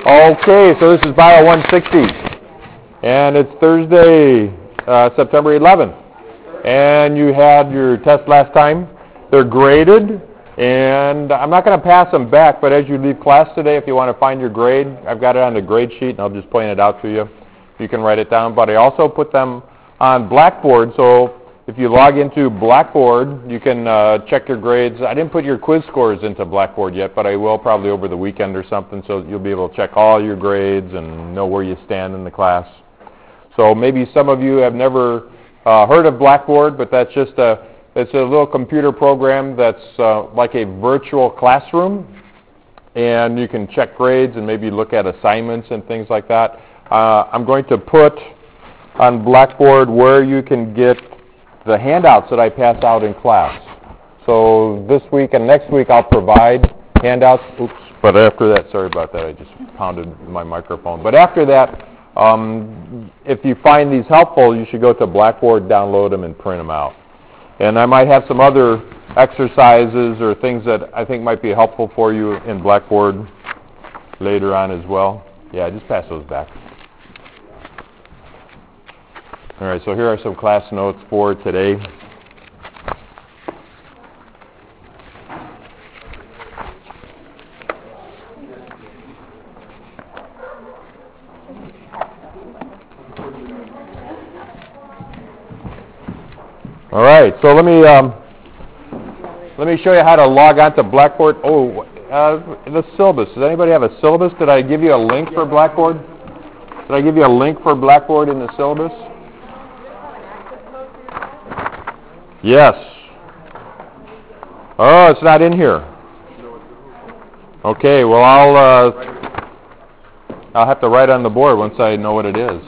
Okay, so this is Bio 160, and it's Thursday, September 11th, and you had your test last time. They're graded, and I'm not going to pass them back, but as you leave class today, if you want to find your grade, I've got it on the grade sheet, and I'll just point it out to you. You can write it down, but I also put them on Blackboard, so if you log into Blackboard, you can check your grades. I didn't put your quiz scores into Blackboard yet, but I will probably over the weekend or something, so you'll be able to check all your grades and know where you stand in the class. So maybe some of you have never heard of Blackboard, but that's just it's a little computer program that's like a virtual classroom, and you can check grades and maybe look at assignments and things like that. I'm going to put on Blackboard where you can get the handouts that I pass out in class. So this week and next week I'll provide handouts. Oops, but after that, sorry about that, I just pounded my microphone. But after that, if you find these helpful, you should go to Blackboard, download them, and print them out. And I might have some other exercises or things that I think might be helpful for you in Blackboard later on as well. Yeah, just pass those back. All right, so here are some class notes for today. All right, so let me show you how to log on to Blackboard. Oh, the syllabus. Does anybody have a syllabus? Did I give you a link for Blackboard? Did I give you a link for Blackboard in the syllabus? Yes. Oh, it's not in here. Okay, well I'll have to write on the board once I know what it is.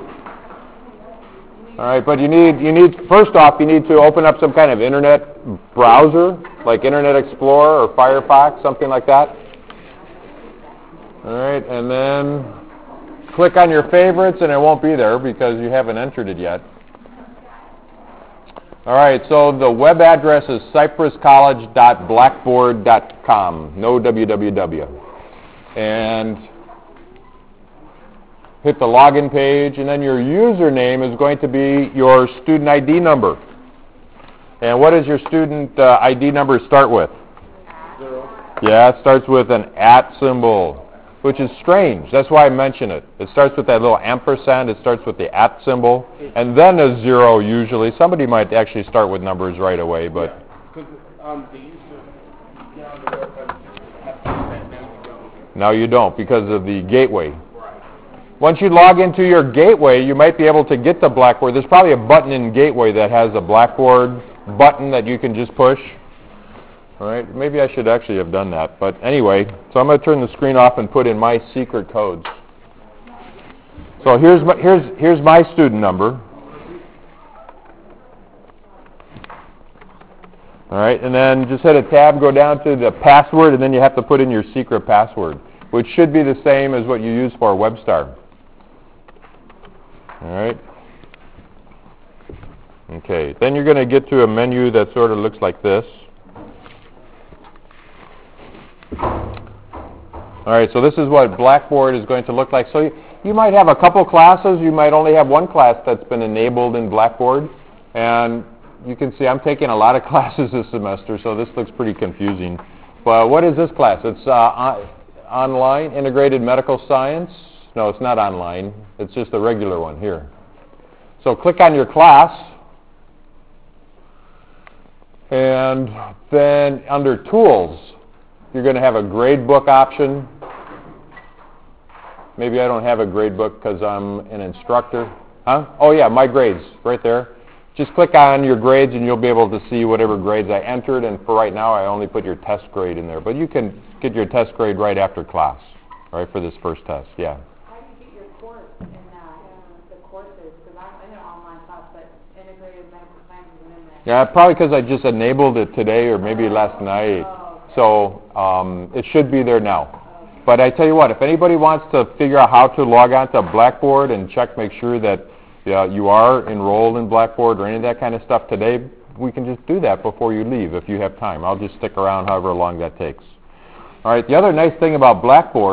All right, but you need first off you need to open up some kind of internet browser, like Internet Explorer or Firefox, something like that. All right, and then click on your favorites, and it won't be there because you haven't entered it yet. All right, so the web address is cypresscollege.blackboard.com, no www. And hit the login page, and then your username is going to be your student ID number. And what does your student ID number start with? 0. Yeah, it starts with an @ symbol, which is strange. That's why I mention it. It starts with that little ampersand. It starts with the @ symbol, and then a 0 usually. Somebody might actually start with numbers right away, but... Yeah, because they used to get on the website have to do that, now you don't. Now you don't because of the gateway. Once you log into your gateway, you might be able to get to Blackboard. There's probably a button in Gateway that has a Blackboard button that you can just push. All right, maybe I should actually have done that. But anyway, so I'm going to turn the screen off and put in my secret codes. So here's my student number. All right, and then just hit a tab, go down to the password, and then you have to put in your secret password, which should be the same as what you use for WebStar. All right. Okay, then you're going to get to a menu that sort of looks like this. All right, so this is what Blackboard is going to look like. So you might have a couple classes. You might only have one class that's been enabled in Blackboard. And you can see I'm taking a lot of classes this semester, so this looks pretty confusing. But what is this class? It's online, Integrated Medical Science. No, it's not online. It's just a regular one here. So click on your class. And then under Tools, you're going to have a gradebook option. Maybe I don't have a gradebook because I'm an instructor. Huh? Oh yeah, My Grades, right there. Just click on your grades and you'll be able to see whatever grades I entered. And for right now, I only put your test grade in there. But you can get your test grade right after class, right, for this first test. Yeah. How do you get your course in the courses? Because I'm in an online class, but Integrated Medical Science isn't in there. Yeah, probably because I just enabled it today or maybe last night. So it should be there now. But I tell you what, if anybody wants to figure out how to log on to Blackboard and make sure that you are enrolled in Blackboard or any of that kind of stuff today, we can just do that before you leave if you have time. I'll just stick around however long that takes. All right, the other nice thing about Blackboard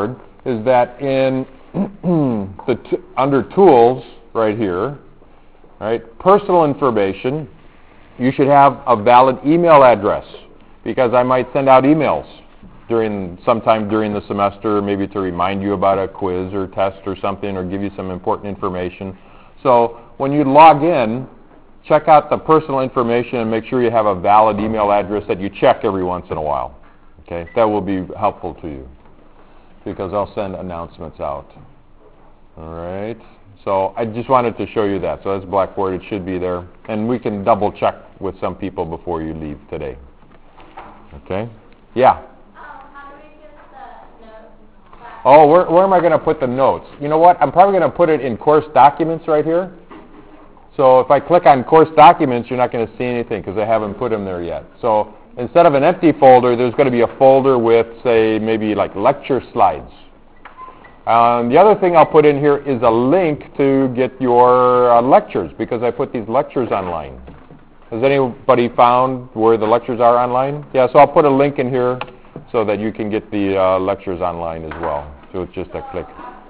is that in under Tools right here, right, personal information, you should have a valid email address, because I might send out emails sometime during the semester, maybe to remind you about a quiz or test or something, or give you some important information. So when you log in, check out the personal information and make sure you have a valid email address that you check every once in a while. Okay, that will be helpful to you, because I'll send announcements out. All right, so I just wanted to show you that. So that's Blackboard. It should be there, and we can double check with some people before you leave today. Okay, yeah. How do we get the notes? Oh, where am I going to put the notes? You know what? I'm probably going to put it in course documents right here. So if I click on course documents, you're not going to see anything because I haven't put them there yet. So instead of an empty folder, there's going to be a folder with, say, maybe like lecture slides. The other thing I'll put in here is a link to get your lectures, because I put these lectures online. Has anybody found where the lectures are online? Yeah, so I'll put a link in here so that you can get the lectures online as well. So it's just a click.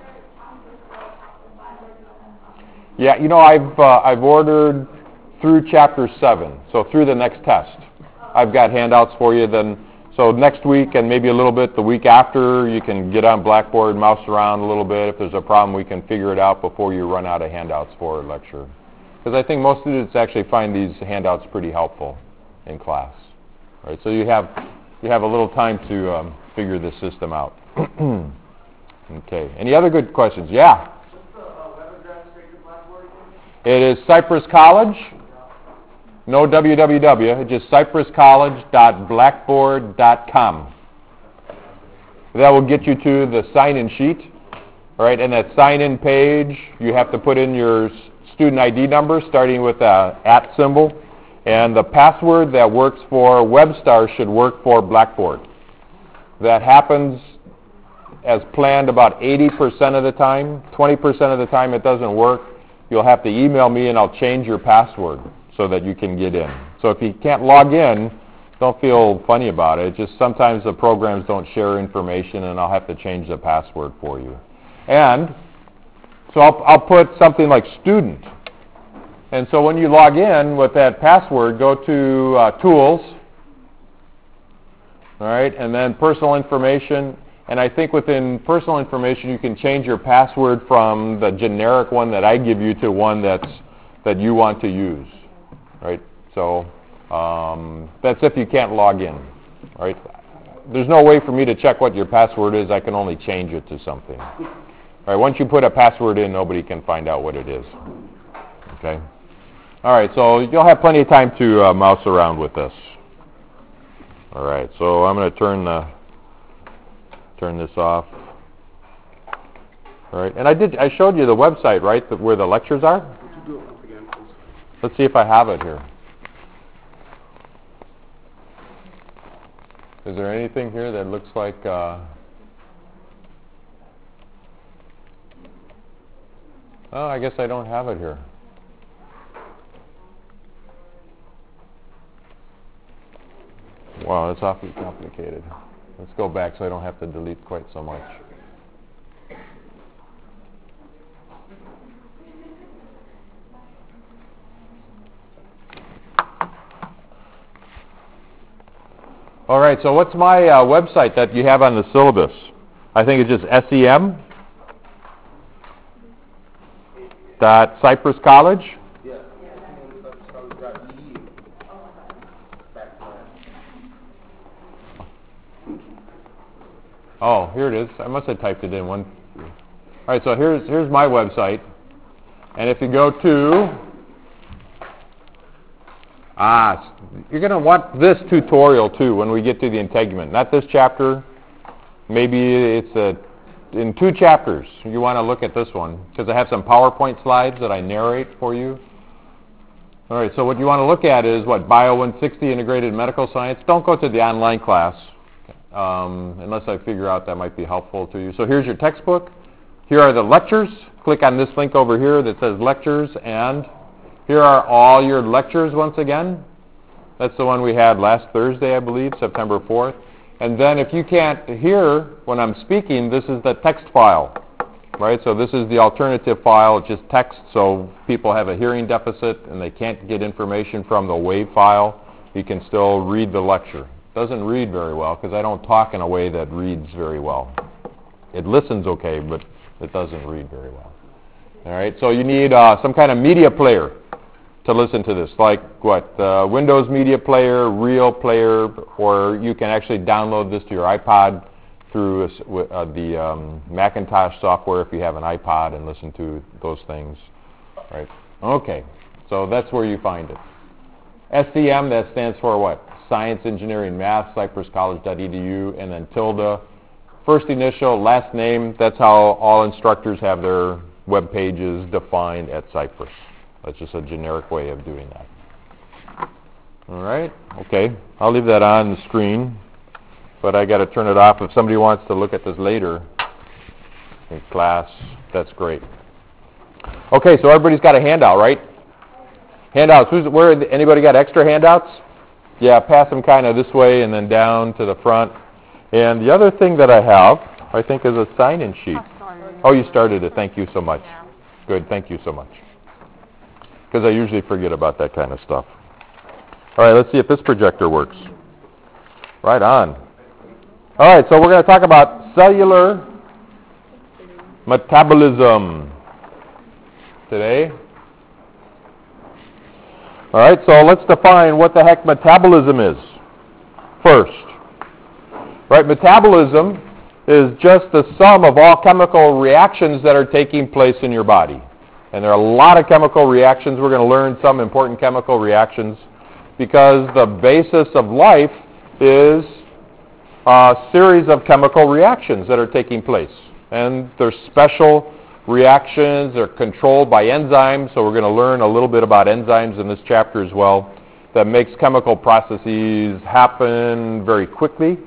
Yeah, you know, I've ordered through Chapter 7, so through the next test. I've got handouts for you then. So next week and maybe a little bit the week after, you can get on Blackboard, mouse around a little bit. If there's a problem, we can figure it out before you run out of handouts for a lecture. Because I think most students actually find these handouts pretty helpful in class. Right? So you have a little time to figure this system out. Okay. Any other good questions? Yeah? It is Cypress College. No www. It's just cypresscollege.blackboard.com. That will get you to the sign-in sheet. All right, and that sign-in page, you have to put in your student ID number, starting with the @ symbol. And the password that works for WebStar should work for Blackboard. That happens as planned about 80% of the time. 20% of the time it doesn't work. You'll have to email me and I'll change your password so that you can get in. So if you can't log in, don't feel funny about it. Just sometimes the programs don't share information and I'll have to change the password for you. And so I'll put something like student. And so when you log in with that password, go to Tools, all right, and then Personal Information. And I think within Personal Information, you can change your password from the generic one that I give you to one that you want to use, right? So that's if you can't log in, right? There's no way for me to check what your password is. I can only change it to something. All right, once you put a password in, nobody can find out what it is. Okay? All right, so you'll have plenty of time to mouse around with this. All right, so I'm going to turn this off. All right, and I showed you the website, right, where the lectures are? Let's see if I have it here. Is there anything here that looks like... Oh, I guess I don't have it here. Wow, that's awfully complicated. Let's go back so I don't have to delete quite so much. All right, so what's my website that you have on the syllabus? I think it's just SEM.Cypress College. Oh, here it is. I must have typed it in one. All right, so here's my website. And if you go to... you're going to want this tutorial too when we get to the integument. Not this chapter. Maybe it's in 2 chapters. You want to look at this one because I have some PowerPoint slides that I narrate for you. All right, so what you want to look at is Bio 160 Integrated Medical Science. Don't go to the online class unless I figure out that might be helpful to you. So here's your textbook. Here are the lectures. Click on this link over here that says lectures, and here are all your lectures once again. That's the one we had last Thursday, I believe, September 4th. And then if you can't hear when I'm speaking, this is the text file, right? So this is the alternative file. It's just text, so people have a hearing deficit and they can't get information from the WAV file. You can still read the lecture. It doesn't read very well because I don't talk in a way that reads very well. It listens okay, but it doesn't read very well. All right, so you need some kind of media player to listen to this, like what, Windows Media Player, Real Player, or you can actually download this to your iPod through the Macintosh software if you have an iPod and listen to those things, right? Okay, so that's where you find it. SEM, that stands for what? Science, Engineering, Math, cypresscollege.edu, and then tilde. First initial, last name, that's how all instructors have their web pages defined at Cypress. That's just a generic way of doing that. All right, okay, I'll leave that on the screen, but I got to turn it off. If somebody wants to look at this later in class, that's great. Okay, so everybody's got a handout, right? Handouts, anybody got extra handouts? Yeah, pass them kind of this way and then down to the front. And the other thing that I have, I think, is a sign-in sheet. Oh, you started it. Thank you so much. Good, thank you so much. Because I usually forget about that kind of stuff. All right, let's see if this projector works. Right on. All right, so we're going to talk about cellular metabolism today. All right, so let's define what the heck metabolism is first. Right, metabolism is just the sum of all chemical reactions that are taking place in your body. And there are a lot of chemical reactions. We're going to learn some important chemical reactions because the basis of life is a series of chemical reactions that are taking place. And they're special reactions. They're controlled by enzymes, so we're going to learn a little bit about enzymes in this chapter as well that makes chemical processes happen very quickly.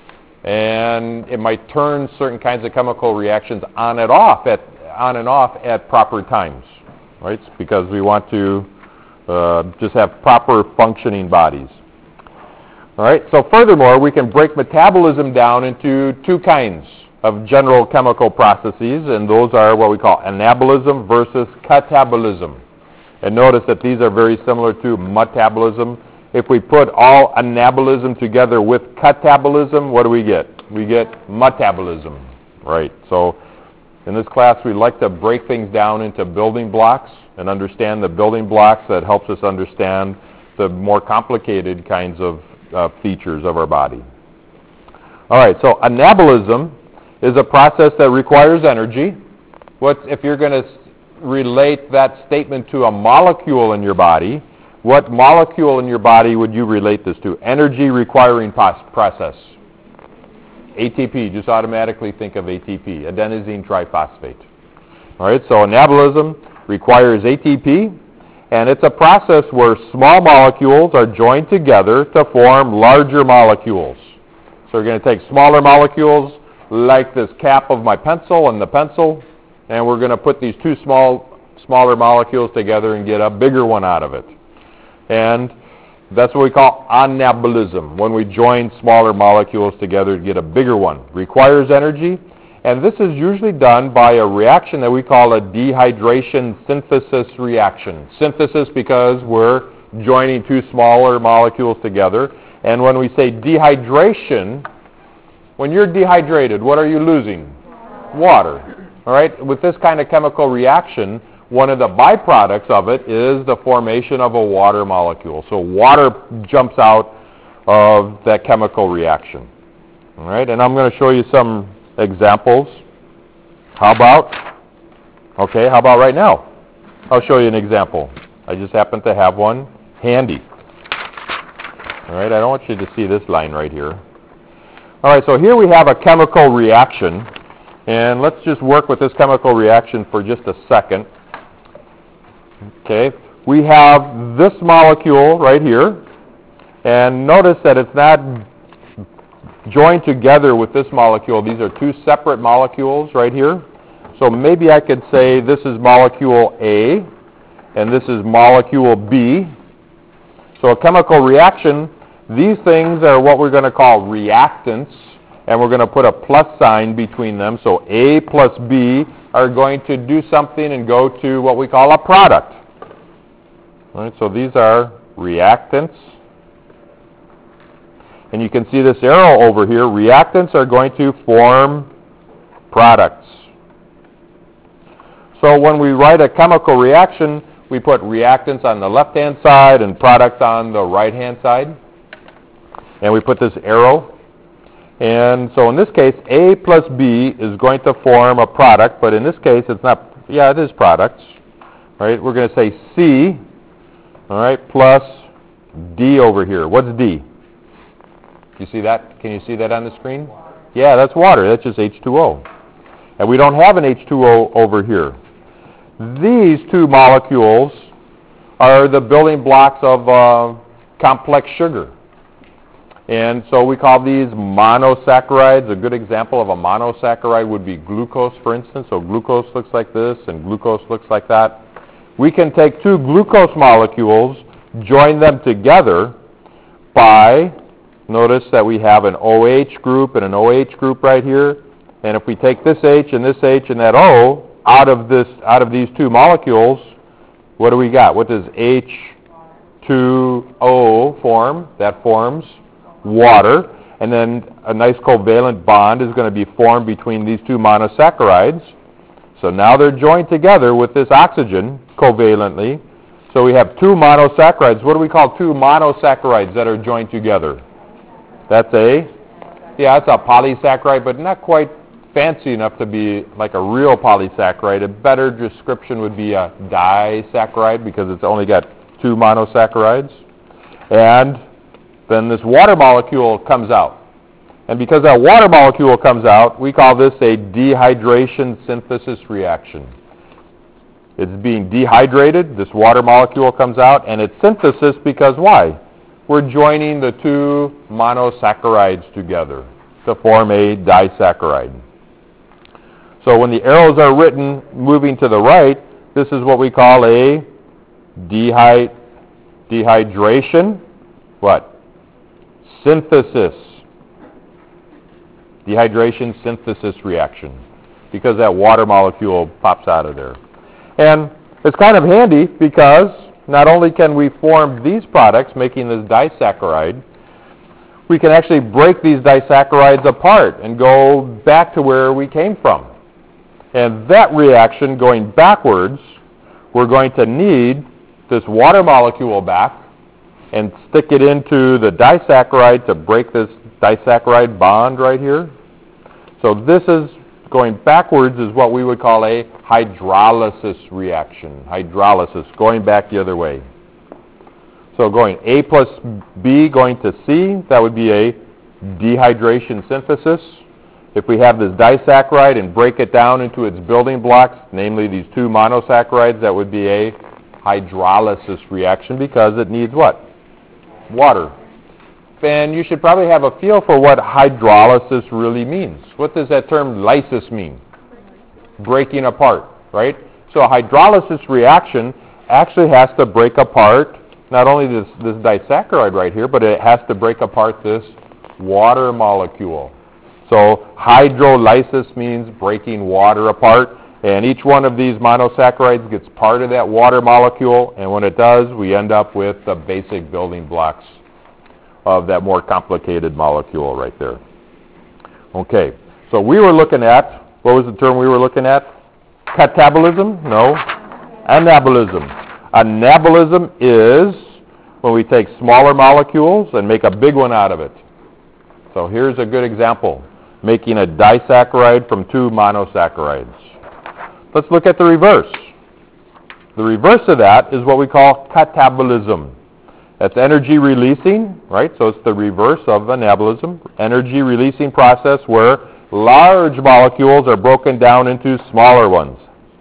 And it might turn certain kinds of chemical reactions on and off at proper times, right? It's because we want to just have proper functioning bodies. All right, so furthermore, we can break metabolism down into two kinds of general chemical processes, and those are what we call anabolism versus catabolism. And notice that these are very similar to metabolism. If we put all anabolism together with catabolism, what do we get? We get metabolism, right? So in this class, we like to break things down into building blocks and understand the building blocks. That helps us understand the more complicated kinds of features of our body. All right, so anabolism is a process that requires energy. If you're going to relate that statement to a molecule in your body, what molecule in your body would you relate this to? Energy requiring process. ATP, just automatically think of ATP, adenosine triphosphate. All right, so anabolism requires ATP, and it's a process where small molecules are joined together to form larger molecules. So we're going to take smaller molecules like this cap of my pencil and the pencil, and we're going to put these two smaller molecules together and get a bigger one out of it. And that's what we call anabolism, when we join smaller molecules together to get a bigger one. Requires energy, and this is usually done by a reaction that we call a dehydration synthesis reaction. Synthesis because we're joining two smaller molecules together. And when we say dehydration, when you're dehydrated, what are you losing? Water. All right? With this kind of chemical reaction, one of the byproducts of it is the formation of a water molecule. So water jumps out of that chemical reaction. All right? And I'm going to show you some examples. How about right now? I'll show you an example. I just happen to have one handy. All right? I don't want you to see this line right here. All right, so here we have a chemical reaction, and let's just work with this chemical reaction for just a second. Okay, we have this molecule right here, and notice that it's not joined together with this molecule. These are two separate molecules right here. So maybe I could say this is molecule A, and this is molecule B. So a chemical reaction These things are what we're going to call reactants, and we're going to put a plus sign between them. So A plus B are going to do something and go to what we call a product. All right, so these are reactants. And you can see this arrow over here. Reactants are going to form products. So when we write a chemical reaction, we put reactants on the left-hand side and products on the right-hand side. And we put this arrow. And so in this case, A plus B is going to form a product, but in this case, it's not, yeah, it is products. Right? We're going to say C, all right, plus D over here. What's D? You see that? Can you see that on the screen? Yeah, that's water. That's just H2O. And we don't have an H2O over here. These two molecules are the building blocks of complex sugar. And so we call these monosaccharides. A good example of a monosaccharide would be glucose, for instance. So glucose looks like this, and glucose looks like that. We can take two glucose molecules, join them together by, notice that we have an OH group and an OH group right here. And if we take this H and this H and that O out of these two molecules, what do we got? What does H2O form? That forms water. And then a nice covalent bond is going to be formed between these two monosaccharides. So now they're joined together with this oxygen covalently. So we have two monosaccharides. What do we call two monosaccharides that are joined together? That's a polysaccharide, but not quite fancy enough to be like a real polysaccharide. A better description would be a disaccharide because it's only got two monosaccharides. And then this water molecule comes out. And because that water molecule comes out, we call this a dehydration synthesis reaction. It's being dehydrated, this water molecule comes out, and it's synthesis because why? We're joining the two monosaccharides together to form a disaccharide. So when the arrows are written moving to the right, this is what we call a dehydration, what? Synthesis. Dehydration synthesis reaction, because that water molecule pops out of there. And it's kind of handy because not only can we form these products, making this disaccharide, we can actually break these disaccharides apart and go back to where we came from. And that reaction, going backwards, we're going to need this water molecule back and stick it into the disaccharide to break this disaccharide bond right here. So this is, going backwards is what we would call a hydrolysis reaction. Hydrolysis, going back the other way. So going A plus B going to C, that would be a dehydration synthesis. If we have this disaccharide and break it down into its building blocks, namely these two monosaccharides, that would be a hydrolysis reaction because it needs what? Water. And you should probably have a feel for what hydrolysis really means. What does that term lysis mean? Breaking apart, right? So a hydrolysis reaction actually has to break apart not only this disaccharide right here, but it has to break apart this water molecule. So hydrolysis means breaking water apart, and each one of these monosaccharides gets part of that water molecule, and when it does, we end up with the basic building blocks of that more complicated molecule right there. Okay, so we were looking at, what was the term we were looking at? Catabolism? No. Anabolism. Anabolism is when we take smaller molecules and make a big one out of it. So here's a good example, making a disaccharide from two monosaccharides. Let's look at the reverse. The reverse of that is what we call catabolism. That's energy releasing, right? So it's the reverse of anabolism, energy releasing process where large molecules are broken down into smaller ones.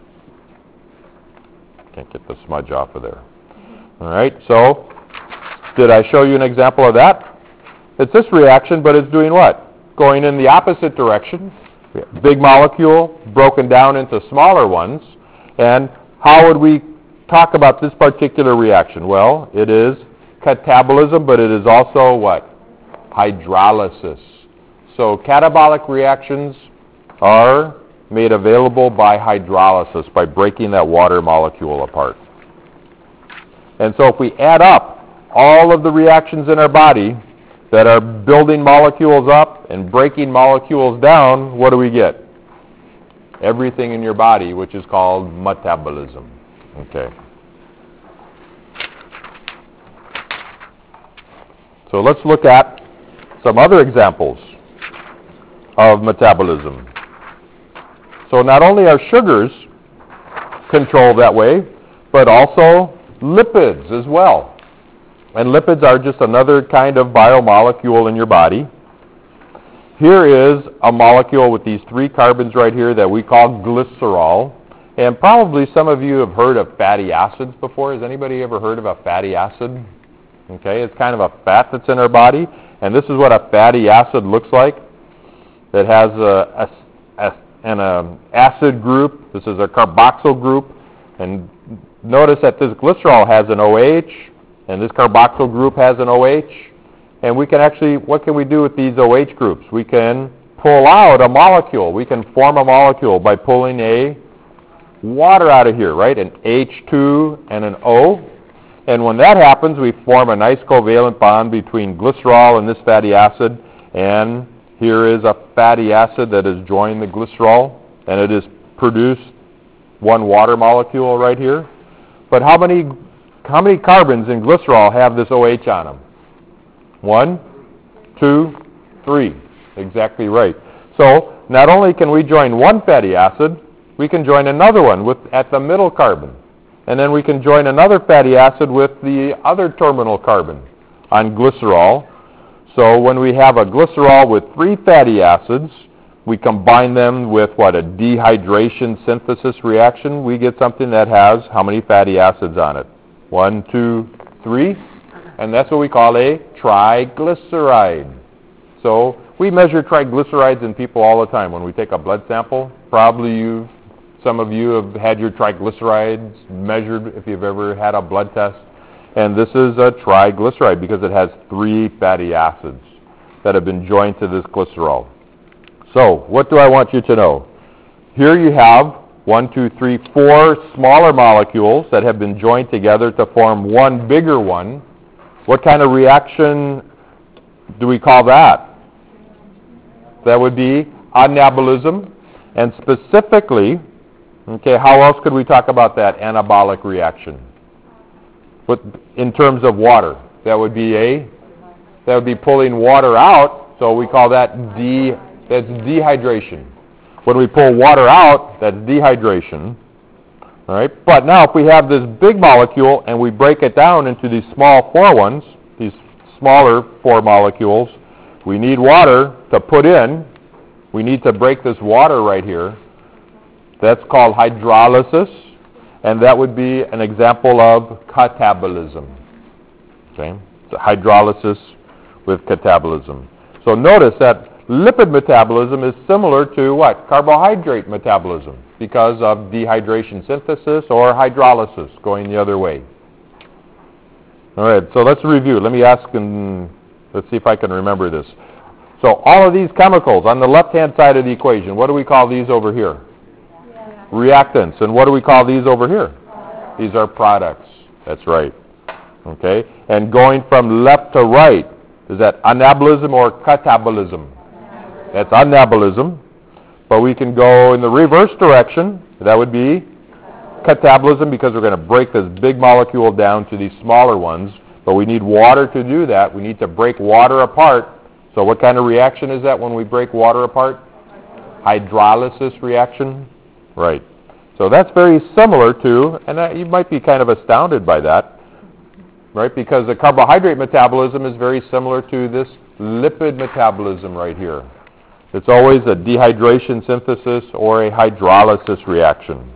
Can't get the smudge off of there. All right, so did I show you an example of that? It's this reaction, but it's doing what? Going in the opposite direction. Big molecule broken down into smaller ones. And how would we talk about this particular reaction? Well, it is catabolism, but it is also what? Hydrolysis. So catabolic reactions are made available by hydrolysis, by breaking that water molecule apart. And so if we add up all of the reactions in our body that are building molecules up and breaking molecules down, what do we get? Everything in your body, which is called metabolism. Okay. So let's look at some other examples of metabolism. So not only are sugars controlled that way, but also lipids as well. And lipids are just another kind of biomolecule in your body. Here is a molecule with these 3 carbons right here that we call glycerol. And probably some of you have heard of fatty acids before. Has anybody ever heard of a fatty acid? Okay, it's kind of a fat that's in our body. And this is what a fatty acid looks like. It has an acid group. This is a carboxyl group. And notice that this glycerol has an OH, and this carboxyl group has an OH. And we can actually, what can we do with these OH groups? We can pull out a molecule. We can form a molecule by pulling a water out of here, right? An H2 and an O. And when that happens, we form a nice covalent bond between glycerol and this fatty acid. And here is a fatty acid that has joined the glycerol, and it has produced one water molecule right here. But how many carbons in glycerol have this OH on them? 1, 2, 3. Exactly right. So not only can we join one fatty acid, we can join another one at the middle carbon. And then we can join another fatty acid with the other terminal carbon on glycerol. So when we have a glycerol with 3 fatty acids, we combine them with what? A dehydration synthesis reaction. We get something that has how many fatty acids on it? 1, 2, 3. And that's what we call a triglyceride. So we measure triglycerides in people all the time. When we take a blood sample, probably some of you have had your triglycerides measured if you've ever had a blood test. And this is a triglyceride because it has 3 fatty acids that have been joined to this glycerol. So what do I want you to know? Here you have 1, 2, 3, 4 smaller molecules that have been joined together to form one bigger one. What kind of reaction do we call that? That would be anabolism. And specifically, okay, how else could we talk about that anabolic reaction? In terms of water, that would be pulling water out. So we call that that's dehydration. When we pull water out, that's dehydration. All right. But now, if we have this big molecule and we break it down into these small 4 ones, these smaller 4 molecules, we need water to put in. We need to break this water right here. That's called hydrolysis, and that would be an example of catabolism. Okay, so hydrolysis with catabolism. So notice that lipid metabolism is similar to what? Carbohydrate metabolism, because of dehydration synthesis or hydrolysis going the other way. All right, so let's review. Let me ask and let's see if I can remember this. So all of these chemicals on the left-hand side of the equation, what do we call these over here? Reactants. And what do we call these over here? These are products. That's right. Okay? And going from left to right, is that anabolism or catabolism? That's anabolism. But we can go in the reverse direction. That would be catabolism, because we're going to break this big molecule down to these smaller ones. But we need water to do that. We need to break water apart. So what kind of reaction is that when we break water apart? Hydrolysis reaction. Right. So that's very similar to, and you might be kind of astounded by that, right? Because the carbohydrate metabolism is very similar to this lipid metabolism right here. It's always a dehydration synthesis or a hydrolysis reaction.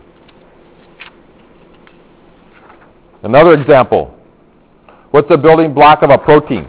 Another example. What's the building block of a protein?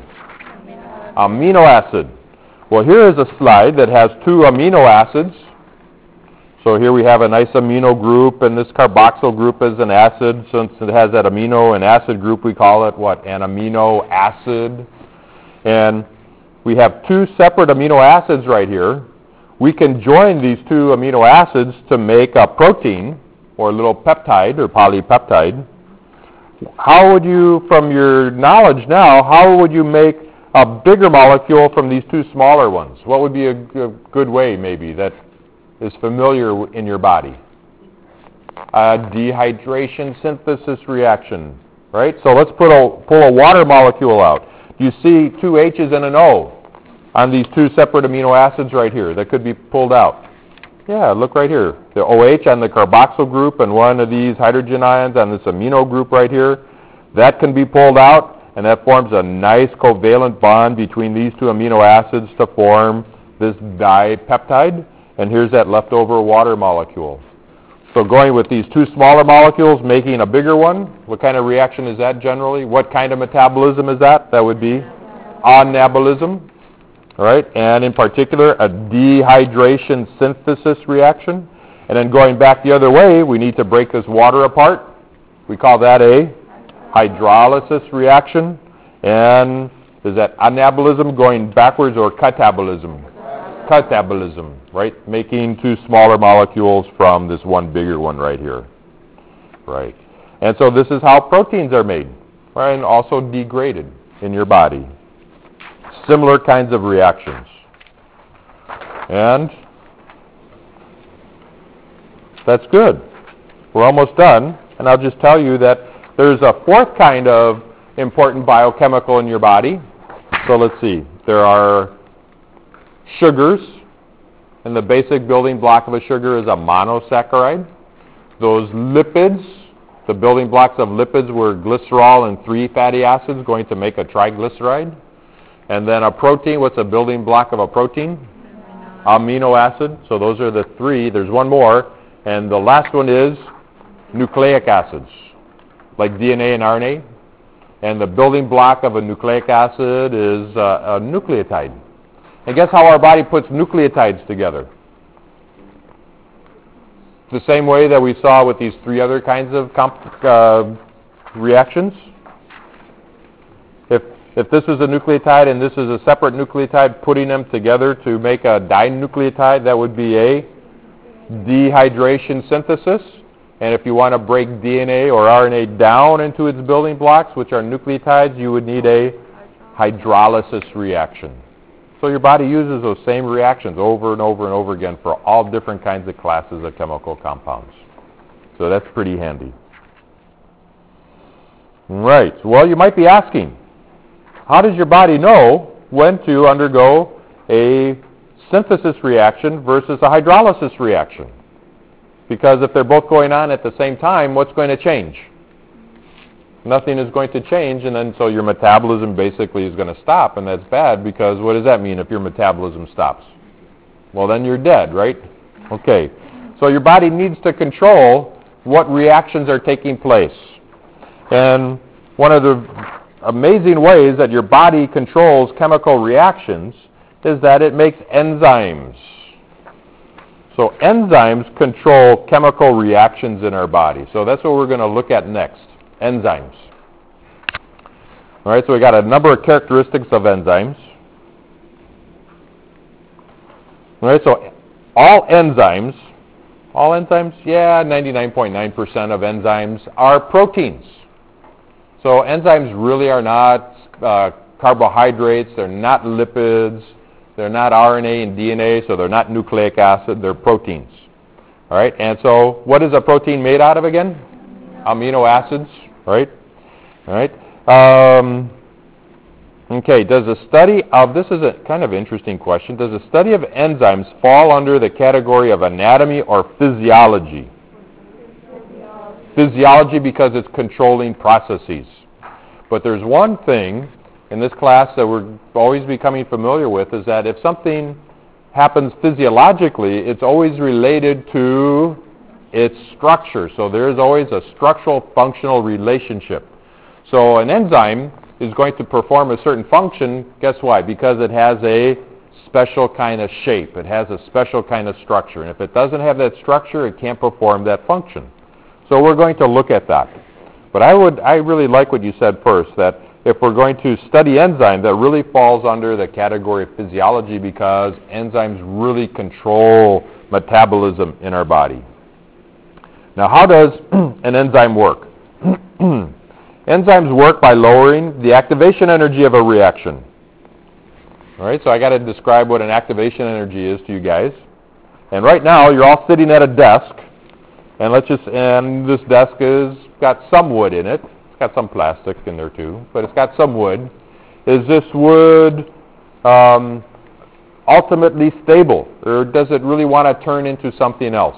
Amino acid. Well, here is a slide that has 2 amino acids. So here we have a nice amino group, and this carboxyl group is an acid. Since it has that amino and acid group, we call it what? An amino acid. And we have two separate amino acids right here. We can join these two amino acids to make a protein, or a little peptide, or polypeptide. How would you, from your knowledge now, how would you make a bigger molecule from these two smaller ones? What would be a good way, maybe, that is familiar in your body? A dehydration synthesis reaction, right? So let's pull a water molecule out. You see two H's and an O on these two separate amino acids right here that could be pulled out. Yeah, look right here. The OH on the carboxyl group and one of these hydrogen ions on this amino group right here. That can be pulled out, and that forms a nice covalent bond between these two amino acids to form this dipeptide. And here's that leftover water molecule. So going with these two smaller molecules, making a bigger one, what kind of reaction is that generally? What kind of metabolism is that? That would be anabolism. All right, and in particular, a dehydration synthesis reaction. And then going back the other way, we need to break this water apart. We call that a hydrolysis reaction. And is that anabolism going backwards or catabolism? Catabolism, right? Making two smaller molecules from this one bigger one right here. Right. And so this is how proteins are made, right? And also degraded in your body. Similar kinds of reactions. And that's good. We're almost done. And I'll just tell you that there's a fourth kind of important biochemical in your body. So let's see. There are sugars. And the basic building block of a sugar is a monosaccharide. Those lipids, the building blocks of lipids were glycerol and 3 fatty acids going to make a triglyceride. And then a protein, what's a building block of a protein? Amino acid. So those are the 3. There's one more. And the last one is nucleic acids, like DNA and RNA. And the building block of a nucleic acid is a nucleotide. And guess how our body puts nucleotides together? The same way that we saw with these 3 other kinds of reactions. If this is a nucleotide and this is a separate nucleotide, putting them together to make a dinucleotide, that would be a dehydration synthesis. And if you want to break DNA or RNA down into its building blocks, which are nucleotides, you would need a hydrolysis reaction. So your body uses those same reactions over and over and over again for all different kinds of classes of chemical compounds. So that's pretty handy. Right. Well, you might be asking, how does your body know when to undergo a synthesis reaction versus a hydrolysis reaction? Because if they're both going on at the same time, what's going to change? Nothing is going to change, and then so your metabolism basically is going to stop, and that's bad because what does that mean if your metabolism stops? Well, then you're dead, right? Okay. So your body needs to control what reactions are taking place. And one of the amazing ways that your body controls chemical reactions is that it makes enzymes. So enzymes control chemical reactions in our body. So that's what we're going to look at next, enzymes. All right, so we got a number of characteristics of enzymes. All right, so all enzymes, yeah, 99.9% of enzymes are proteins. So enzymes really are not carbohydrates, they're not lipids, they're not RNA and DNA, so they're not nucleic acid, they're proteins. All right, and so what is a protein made out of again? Amino acids, right? All right. Okay, does a study of, this is a kind of interesting question, does a study of enzymes fall under the category of anatomy or physiology? Physiology because it's controlling processes. But there's one thing in this class that we're always becoming familiar with is that if something happens physiologically, it's always related to its structure. So there's always a structural functional relationship. So an enzyme is going to perform a certain function, guess why? Because it has a special kind of shape. It has a special kind of structure. And if it doesn't have that structure, it can't perform that function. So we're going to look at that. But I really like what you said first, that if we're going to study enzyme, that really falls under the category of physiology because enzymes really control metabolism in our body. Now, how does an enzyme work? Enzymes work by lowering the activation energy of a reaction. All right, so I got to describe what an activation energy is to you guys. And right now, you're all sitting at a desk, and this desk has got some wood in it. It's got some plastic in there too, but it's got some wood. Is this wood ultimately stable, or does it really want to turn into something else?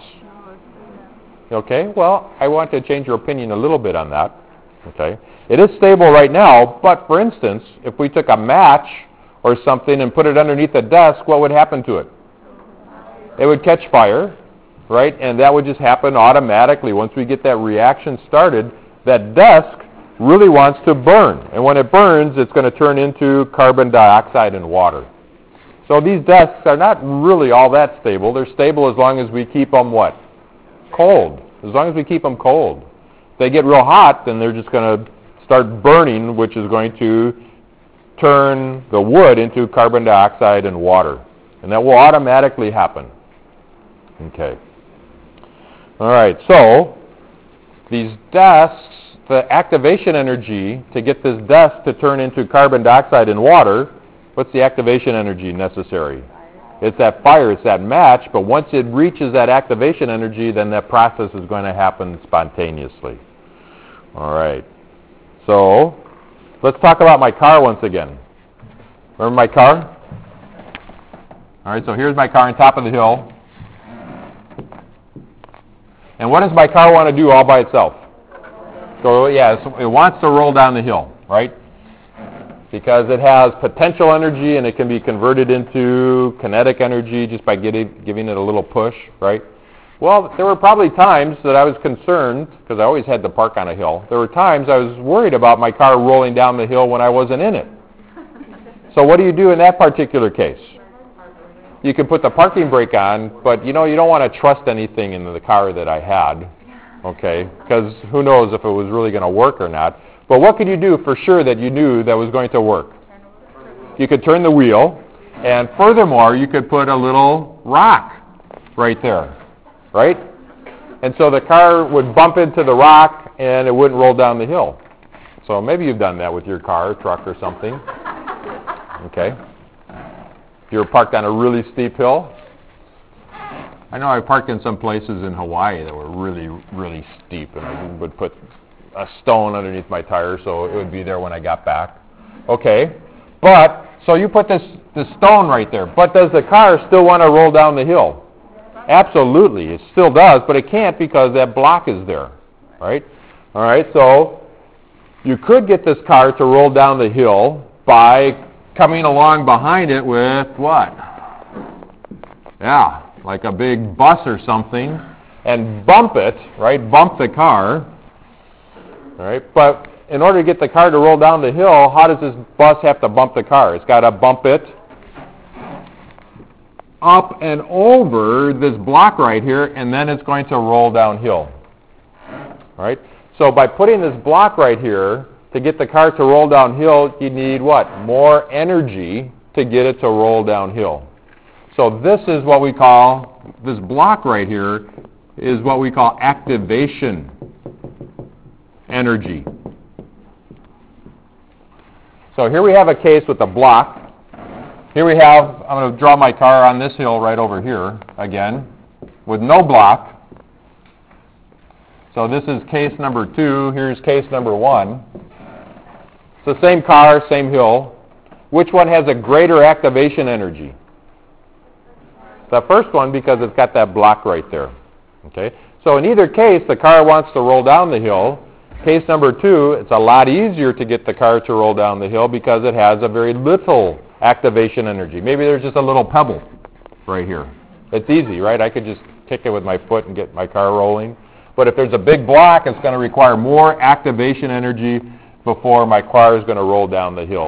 Okay, well, I want to change your opinion a little bit on that. Okay, it is stable right now, but for instance, if we took a match or something and put it underneath the desk, what would happen to it? It would catch fire, right? And that would just happen automatically. Once we get that reaction started, that desk really wants to burn. And when it burns, it's going to turn into carbon dioxide and water. So these desks are not really all that stable. They're stable as long as we keep them what? Cold. As long as we keep them cold. If they get real hot, then they're just going to start burning, which is going to turn the wood into carbon dioxide and water. And that will automatically happen. Okay. All right, so these desks, the activation energy to get this desk to turn into carbon dioxide and water, what's the activation energy necessary? It's that fire, it's that match, but once it reaches that activation energy, then that process is going to happen spontaneously. All right. So, let's talk about my car once again. Remember my car? All right, so here's my car on top of the hill. And what does my car want to do all by itself? So, it wants to roll down the hill, right? Because it has potential energy and it can be converted into kinetic energy just by giving it a little push, right? Well, there were probably times that I was concerned, because I always had to park on a hill. There were times I was worried about my car rolling down the hill when I wasn't in it. So what do you do in that particular case? You can put the parking brake on, but you don't want to trust anything in the car that I had, okay? Because who knows if it was really going to work or not. But what could you do for sure that you knew that was going to work? You could turn the wheel, and furthermore, you could put a little rock right there, right? And so the car would bump into the rock, and it wouldn't roll down the hill. So maybe you've done that with your car, truck, or something. Okay. If you're parked on a really steep hill. I know I parked in some places in Hawaii that were really, really steep, and I would put a stone underneath my tire so it would be there when I got back. Okay. But, so you put this stone right there. But does the car still want to roll down the hill? Absolutely. It still does, but it can't because that block is there. Right? All right. So you could get this car to roll down the hill by coming along behind it with what? Yeah, like a big bus or something, and bump it, right? Bump the car. All right, but in order to get the car to roll down the hill, how does this bus have to bump the car? It's got to bump it up and over this block right here, and then it's going to roll downhill. All right, so by putting this block right here, to get the car to roll downhill, you need what? More energy to get it to roll downhill. So this is what we call, this block right here is what we call activation energy. So here we have a case with a block. Here we have, I'm going to draw my car on this hill right over here again, with no block. So this is case number 2. Here's case number 1. It's the same car, same hill. Which one has a greater activation energy? The first one, because it's got that block right there. Okay. So in either case, the car wants to roll down the hill. Case number 2, it's a lot easier to get the car to roll down the hill because it has a very little activation energy. Maybe there's just a little pebble right here. It's easy, right? I could just kick it with my foot and get my car rolling. But if there's a big block, it's going to require more activation energy before my car is going to roll down the hill.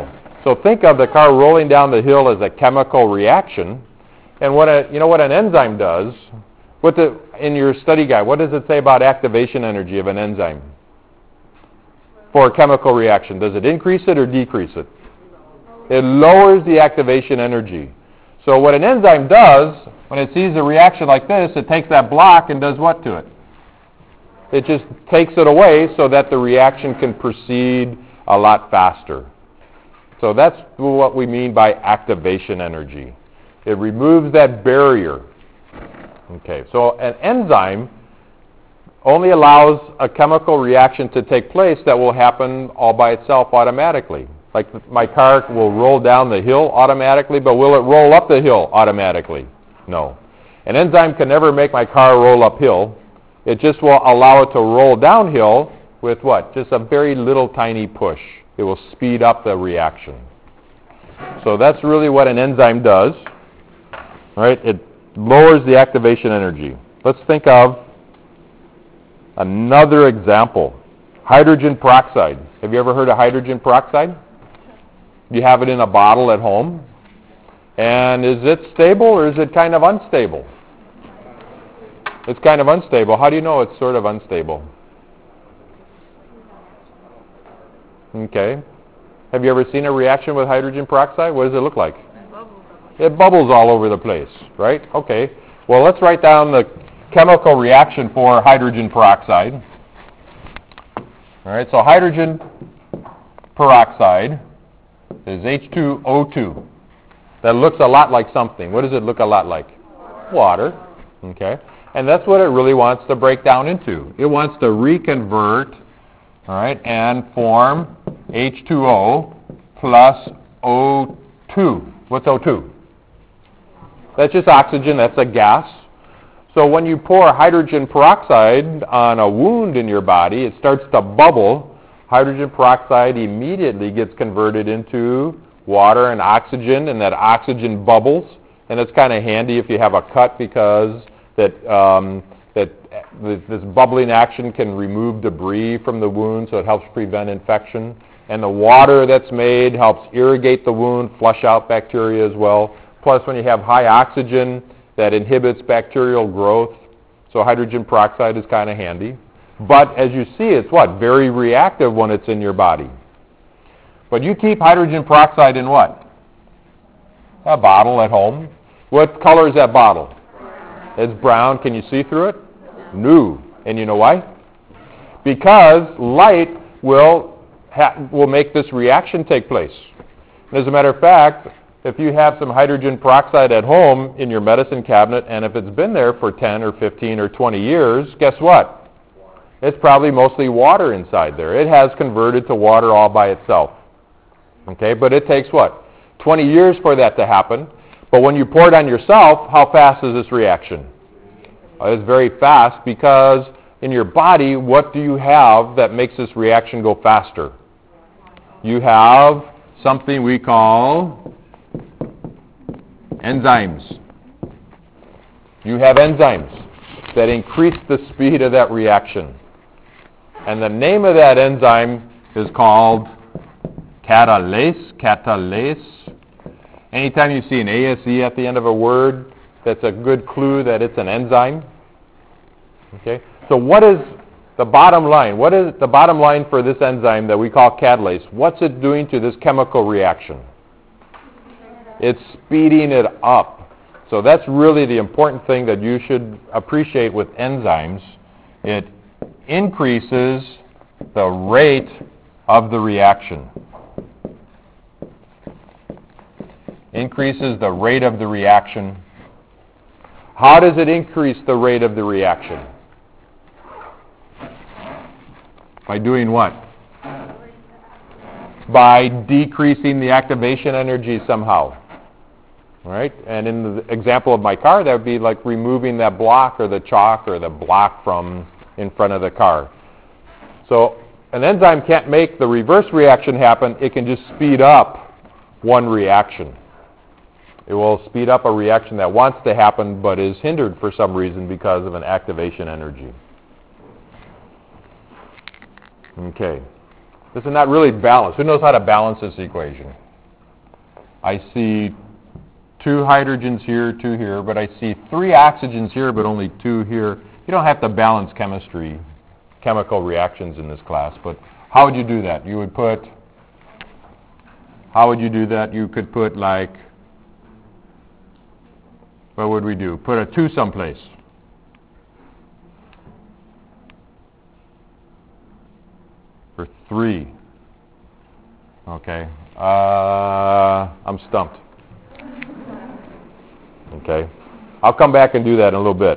So think of the car rolling down the hill as a chemical reaction. And you know what an enzyme does? In your study guide, what does it say about activation energy of an enzyme for a chemical reaction? Does it increase it or decrease it? It lowers the activation energy. So what an enzyme does, when it sees a reaction like this, it takes that block and does what to it? It just takes it away so that the reaction can proceed a lot faster. So that's what we mean by activation energy. It removes that barrier. Okay, so an enzyme only allows a chemical reaction to take place that will happen all by itself automatically. Like my car will roll down the hill automatically, but will it roll up the hill automatically? No. An enzyme can never make my car roll uphill. It just will allow it to roll downhill with what? Just a very little tiny push. It will speed up the reaction. So that's really what an enzyme does. All right? It lowers the activation energy. Let's think of another example. Hydrogen peroxide. Have you ever heard of hydrogen peroxide? You have it in a bottle at home. And is it stable or is it kind of unstable? It's kind of unstable. How do you know it's sort of unstable? Okay. Have you ever seen a reaction with hydrogen peroxide? What does it look like? It bubbles all over the place, right? Okay. Well, let's write down the chemical reaction for hydrogen peroxide. All right, so hydrogen peroxide is H2O2. That looks a lot like something. What does it look a lot like? Water. Okay. And that's what it really wants to break down into. It wants to reconvert, all right, and form H2O plus O2. What's O2? That's just oxygen. That's a gas. So when you pour hydrogen peroxide on a wound in your body, it starts to bubble. Hydrogen peroxide immediately gets converted into water and oxygen, and that oxygen bubbles. And it's kind of handy if you have a cut because this bubbling action can remove debris from the wound, so it helps prevent infection. And the water that's made helps irrigate the wound, flush out bacteria as well. Plus, when you have high oxygen, that inhibits bacterial growth. So hydrogen peroxide is kind of handy. But as you see, it's what? Very reactive when it's in your body. But you keep hydrogen peroxide in what? A bottle at home. What color is that bottle? It's brown. Can you see through it? No. And you know why? Because light will make this reaction take place. And as a matter of fact, if you have some hydrogen peroxide at home in your medicine cabinet, and if it's been there for 10 or 15 or 20 years, guess what? It's probably mostly water inside there. It has converted to water all by itself. Okay, but it takes what? 20 years for that to happen. But when you pour it on yourself, how fast is this reaction? It's very fast because in your body, what do you have that makes this reaction go faster? You have something we call enzymes. You have enzymes that increase the speed of that reaction. And the name of that enzyme is called catalase. Anytime you see an ASE at the end of a word, that's a good clue that it's an enzyme. Okay? So what is the bottom line? What is the bottom line for this enzyme that we call catalase? What's it doing to this chemical reaction? It's speeding it up. So that's really the important thing that you should appreciate with enzymes. It increases the rate of the reaction. Increases the rate of the reaction. How does it increase the rate of the reaction? By doing what? By decreasing the activation energy somehow. All right? And in the example of my car, that would be like removing that block or the chalk or the block from in front of the car. So an enzyme can't make the reverse reaction happen. It can just speed up one reaction. It will speed up a reaction that wants to happen but is hindered for some reason because of an activation energy. Okay. This is not really balanced. Who knows how to balance this equation? I see 2 hydrogens here, 2 here, but I see 3 oxygens here, but only 2 here. You don't have to balance chemical reactions in this class, but how would you do that? You would put, how would you do that? You could put like, what would we do? Put a 2 someplace. Or 3. Okay. I'm stumped. Okay. I'll come back and do that in a little bit.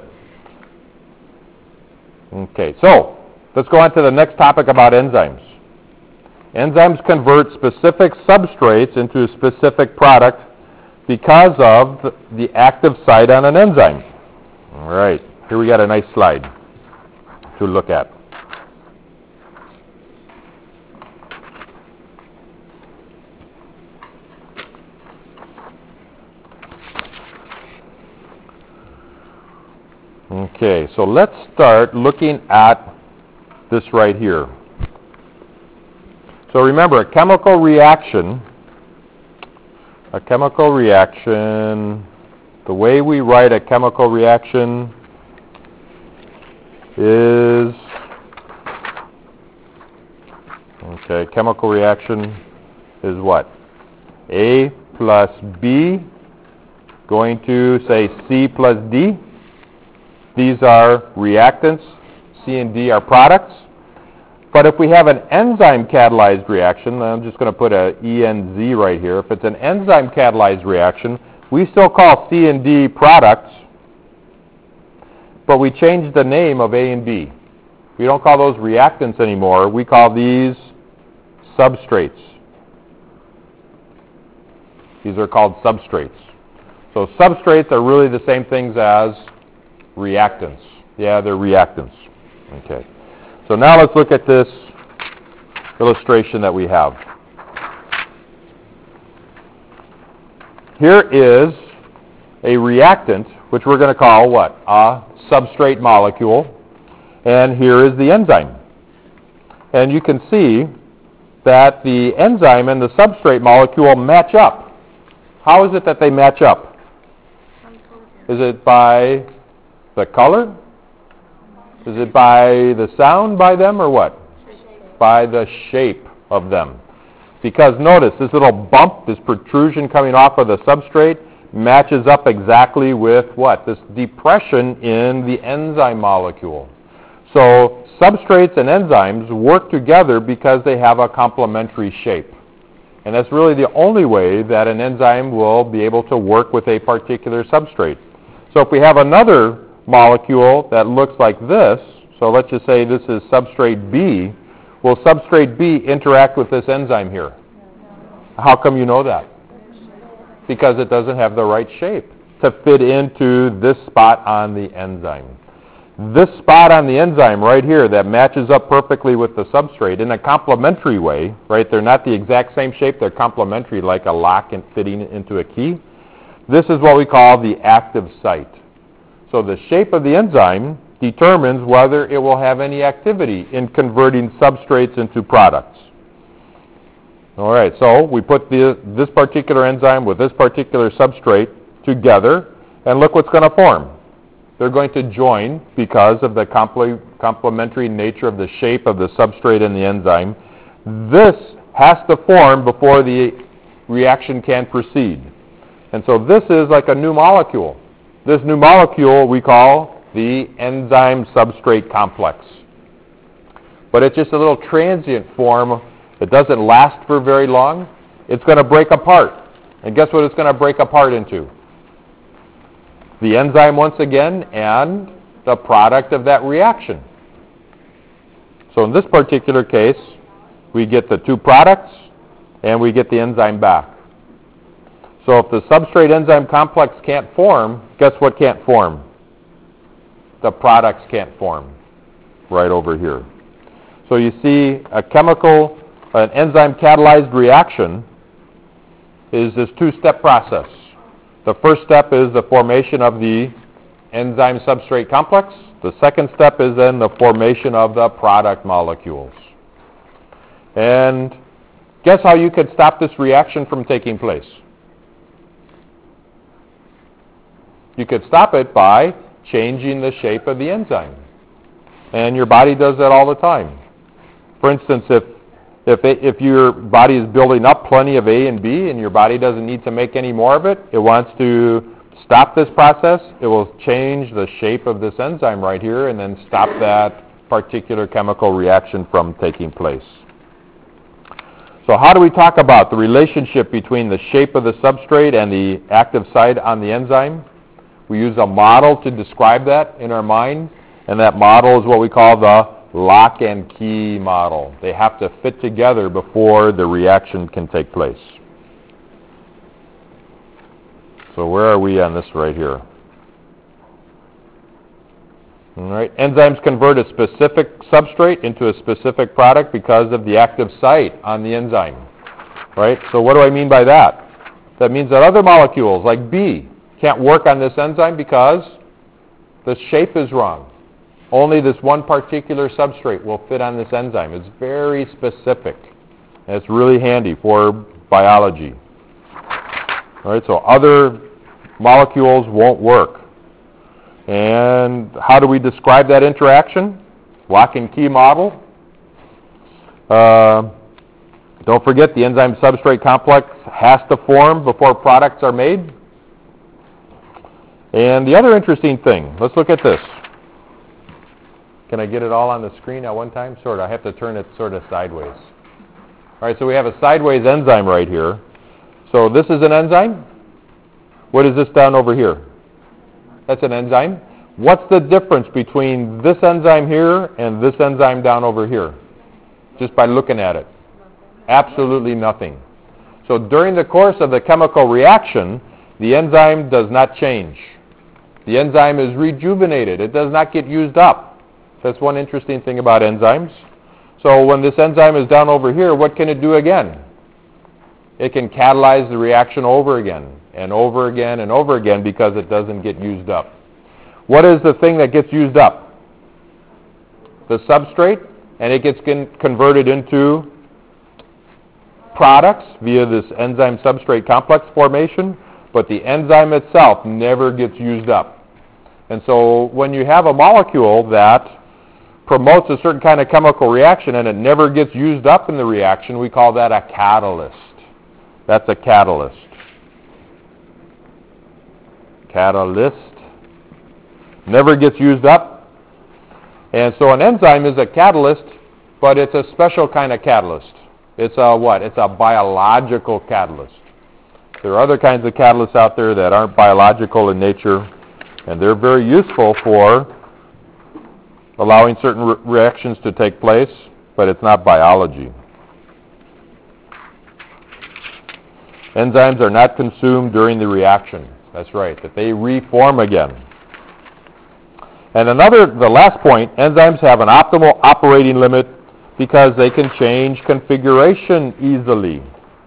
Okay. So, let's go on to the next topic about enzymes. Enzymes convert specific substrates into a specific product because of the active site on an enzyme. All right. Here we got a nice slide to look at. Okay, so let's start looking at this right here. So remember, a chemical reaction, the way we write a chemical reaction is, okay, chemical reaction is what? A plus B going to, say, C plus D. These are reactants. C and D are products. But if we have an enzyme-catalyzed reaction, I'm just going to put a ENZ right here. If it's an enzyme-catalyzed reaction, we still call C and D products, but we change the name of A and B. We don't call those reactants anymore. We call these substrates. These are called substrates. So substrates are really the same things as reactants. Yeah, they're reactants. Okay. So now let's look at this illustration that we have. Here is a reactant, which we're going to call what? A substrate molecule. And here is the enzyme. And you can see that the enzyme and the substrate molecule match up. How is it that they match up? Is it by the color? Is it by the sound by them or what? By the shape of them. Because notice, this little bump, this protrusion coming off of the substrate matches up exactly with what? This depression in the enzyme molecule. So substrates and enzymes work together because they have a complementary shape. And that's really the only way that an enzyme will be able to work with a particular substrate. So if we have another molecule that looks like this, so let's just say this is substrate B, will substrate B interact with this enzyme here? How come you know that? Because it doesn't have the right shape to fit into this spot on the enzyme. This spot on the enzyme right here that matches up perfectly with the substrate in a complementary way, right? They're not the exact same shape, they're complementary like a lock and fitting into a key. This is what we call the active site. So the shape of the enzyme determines whether it will have any activity in converting substrates into products. All right, so we put this particular enzyme with this particular substrate together, and look what's going to form. They're going to join because of the complementary nature of the shape of the substrate and the enzyme. This has to form before the reaction can proceed. And so this is like a new molecule. This new molecule we call the enzyme-substrate complex. But it's just a little transient form. It doesn't last for very long. It's going to break apart. And guess what it's going to break apart into? The enzyme once again and the product of that reaction. So in this particular case, we get the two products and we get the enzyme back. So if the substrate-enzyme complex can't form, guess what can't form? The products can't form right over here. So you see an enzyme-catalyzed reaction is this two-step process. The first step is the formation of the enzyme-substrate complex. The second step is then the formation of the product molecules. And guess how you could stop this reaction from taking place? You could stop it by changing the shape of the enzyme. And your body does that all the time. For instance, if your body is building up plenty of A and B and your body doesn't need to make any more of it, it wants to stop this process, it will change the shape of this enzyme right here and then stop that particular chemical reaction from taking place. So how do we talk about the relationship between the shape of the substrate and the active site on the enzyme? We use a model to describe that in our mind, and that model is what we call the lock and key model. They have to fit together before the reaction can take place. So where are we on this right here? All right. Enzymes convert a specific substrate into a specific product because of the active site on the enzyme. Right? So what do I mean by that? That means that other molecules, like B, can't work on this enzyme because the shape is wrong. Only this one particular substrate will fit on this enzyme. It's very specific. And it's really handy for biology. All right, so other molecules won't work. And how do we describe that interaction? Lock and key model. Don't forget the enzyme substrate complex has to form before products are made. And the other interesting thing, let's look at this. Can I get it all on the screen at one time? Sort of. I have to turn it sort of sideways. All right, so we have a sideways enzyme right here. So this is an enzyme. What is this down over here? That's an enzyme. What's the difference between this enzyme here and this enzyme down over here? Just by looking at it. Absolutely nothing. So during the course of the chemical reaction, the enzyme does not change. The enzyme is rejuvenated. It does not get used up. That's one interesting thing about enzymes. So when this enzyme is down over here, what can it do again? It can catalyze the reaction over again and over again and over again because it doesn't get used up. What is the thing that gets used up? The substrate, and it gets converted into products via this enzyme substrate complex formation, but the enzyme itself never gets used up. And so when you have a molecule that promotes a certain kind of chemical reaction and it never gets used up in the reaction, we call that a catalyst. That's a catalyst. Catalyst. Never gets used up. And so an enzyme is a catalyst, but it's a special kind of catalyst. It's a what? It's a biological catalyst. There are other kinds of catalysts out there that aren't biological in nature, and they're very useful for allowing certain reactions to take place, but it's not biology. Enzymes are not consumed during the reaction. That's right, that they reform again. And the last point, enzymes have an optimal operating limit because they can change configuration easily.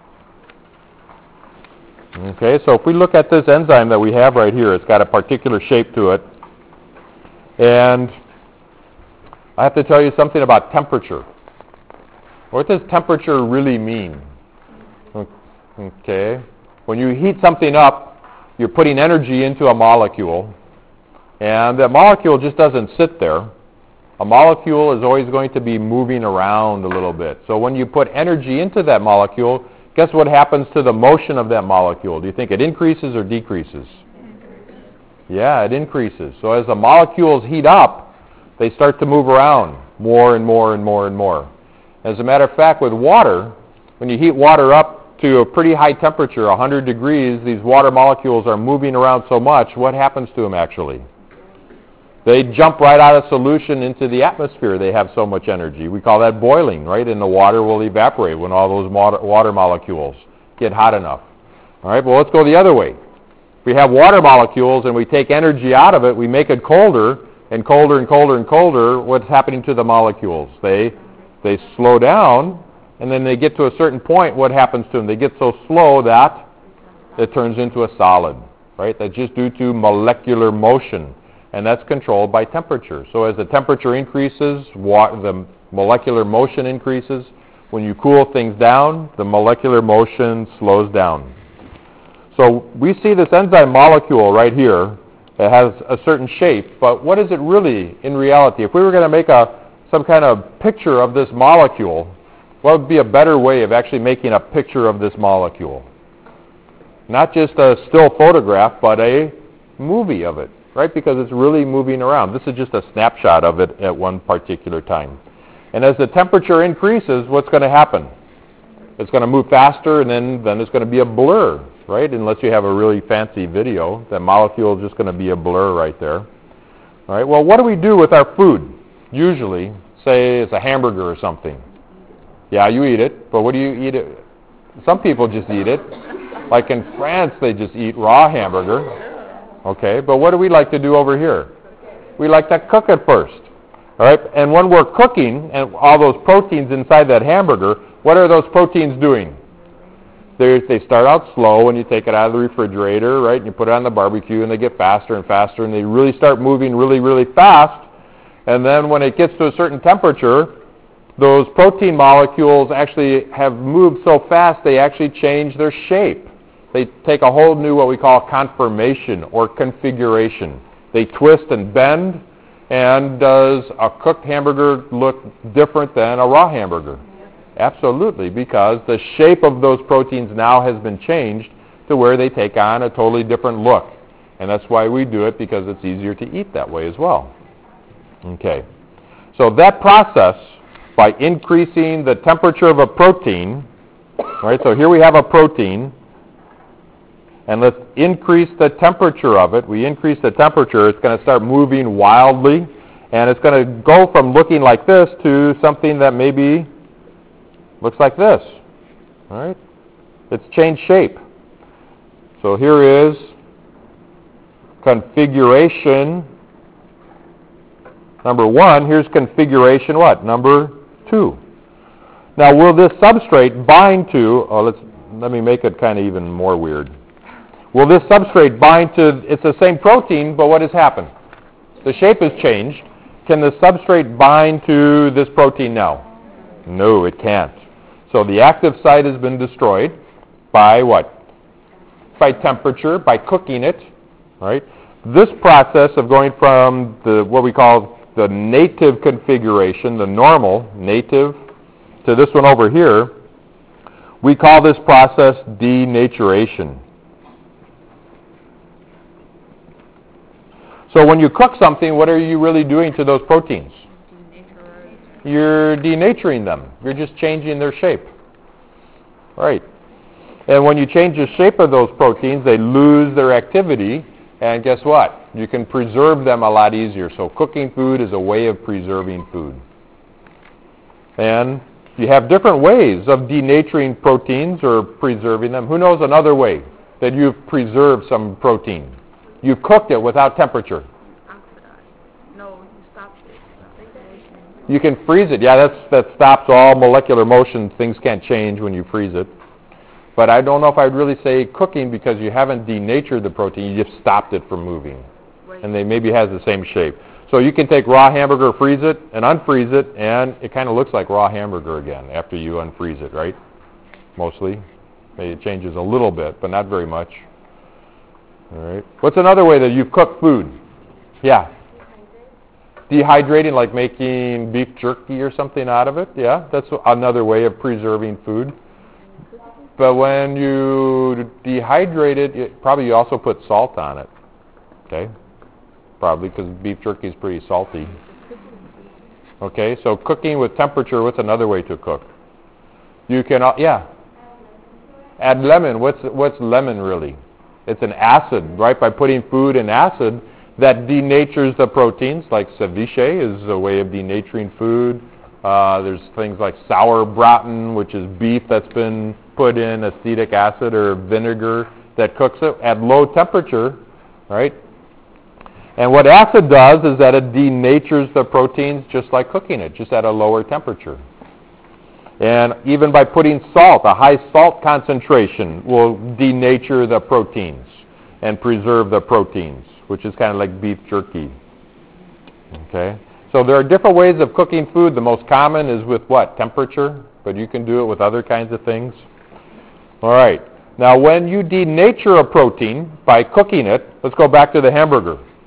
Okay, so if we look at this enzyme that we have right here, it's got a particular shape to it. And I have to tell you something about temperature. What does temperature really mean? Okay, when you heat something up, you're putting energy into a molecule, and that molecule just doesn't sit there. A molecule is always going to be moving around a little bit. So when you put energy into that molecule, guess what happens to the motion of that molecule? Do you think it increases or decreases? Yeah, it increases. So as the molecules heat up, they start to move around more and more and more and more. As a matter of fact, with water, when you heat water up to a pretty high temperature, 100 degrees, these water molecules are moving around so much, what happens to them actually? They jump right out of solution into the atmosphere. They have so much energy. We call that boiling, right? And the water will evaporate when all those water molecules get hot enough. All right, well, let's go the other way. If we have water molecules and we take energy out of it, we make it colder and colder and colder and colder. What's happening to the molecules? They slow down, and then they get to a certain point. What happens to them? They get so slow that it turns into a solid, right? That's just due to molecular motion. And that's controlled by temperature. So as the temperature increases, the molecular motion increases. When you cool things down, the molecular motion slows down. So we see this enzyme molecule right here, It has a certain shape, but what is it really in reality? If we were going to make some kind of picture of this molecule, what would be a better way of actually making a picture of this molecule? Not just a still photograph, but a movie of it, right? Because it's really moving around. This is just a snapshot of it at one particular time. And as the temperature increases, what's going to happen? It's going to move faster, and then it's going to be a blur, right? Unless you have a really fancy video, that molecule is just going to be a blur right there. All right. Well, what do we do with our food? Usually, say it's a hamburger or something. Yeah, you eat it, but what do you eat it? Some people just eat it. Like in France, they just eat raw hamburger. Okay, but what do we like to do over here? We like to cook it first. All right, and when we're cooking and all those proteins inside that hamburger, what are those proteins doing? They start out slow and you take it out of the refrigerator, right, and you put it on the barbecue and they get faster and faster and they really start moving really, really fast. And then when it gets to a certain temperature, those protein molecules actually have moved so fast they actually change their shape. They take a whole new what we call conformation or configuration. They twist and bend. And does a cooked hamburger look different than a raw hamburger? Absolutely, because the shape of those proteins now has been changed to where they take on a totally different look. And that's why we do it, because it's easier to eat that way as well. Okay. So that process, by increasing the temperature of a protein, right, so here we have a protein, and let's increase the temperature of it. We increase the temperature, it's going to start moving wildly, and it's going to go from looking like this to something that maybe looks like this. All right? It's changed shape. So here is configuration number 1. Here's configuration what? Number 2. Now, will this substrate bind to, let me make it kind of even more weird. Will this substrate bind to, it's the same protein, but what has happened? The shape has changed. Can the substrate bind to this protein now? No, it can't. So the active site has been destroyed by what? By temperature, by cooking it, right? This process of going from what we call the native configuration, the normal, native, to this one over here, we call this process denaturation. So when you cook something, what are you really doing to those proteins? You're denaturing them. You're just changing their shape. Right. And when you change the shape of those proteins, they lose their activity, and guess what? You can preserve them a lot easier. So cooking food is a way of preserving food. And you have different ways of denaturing proteins or preserving them. Who knows another way that you've preserved some protein? You've cooked it without temperature. You can freeze it. Yeah, that stops all molecular motion. Things can't change when you freeze it. But I don't know if I'd really say cooking, because you haven't denatured the protein. You just stopped it from moving. Right. And they maybe has the same shape. So you can take raw hamburger, freeze it, and unfreeze it, and it kind of looks like raw hamburger again after you unfreeze it, right? Mostly. Maybe it changes a little bit, but not very much. All right. What's another way that you've cooked food? Yeah. Dehydrating, like making beef jerky or something out of it. Yeah, that's another way of preserving food. But when you dehydrate it, probably you also put salt on it. Okay? Probably, because beef jerky is pretty salty. Okay, so cooking with temperature, what's another way to cook? You can, add lemon. What's lemon really? It's an acid, right? By putting food in acid, that denatures the proteins, like ceviche is a way of denaturing food. There's things like sauerbraten, which is beef that's been put in acetic acid or vinegar that cooks it at low temperature, right? And what acid does is that it denatures the proteins just like cooking it, just at a lower temperature. And even by putting salt, a high salt concentration will denature the proteins and preserve the proteins, which is kind of like beef jerky. Okay? So there are different ways of cooking food. The most common is with what? Temperature. But you can do it with other kinds of things. All right. Now, when you denature a protein by cooking it, let's go back to the hamburger.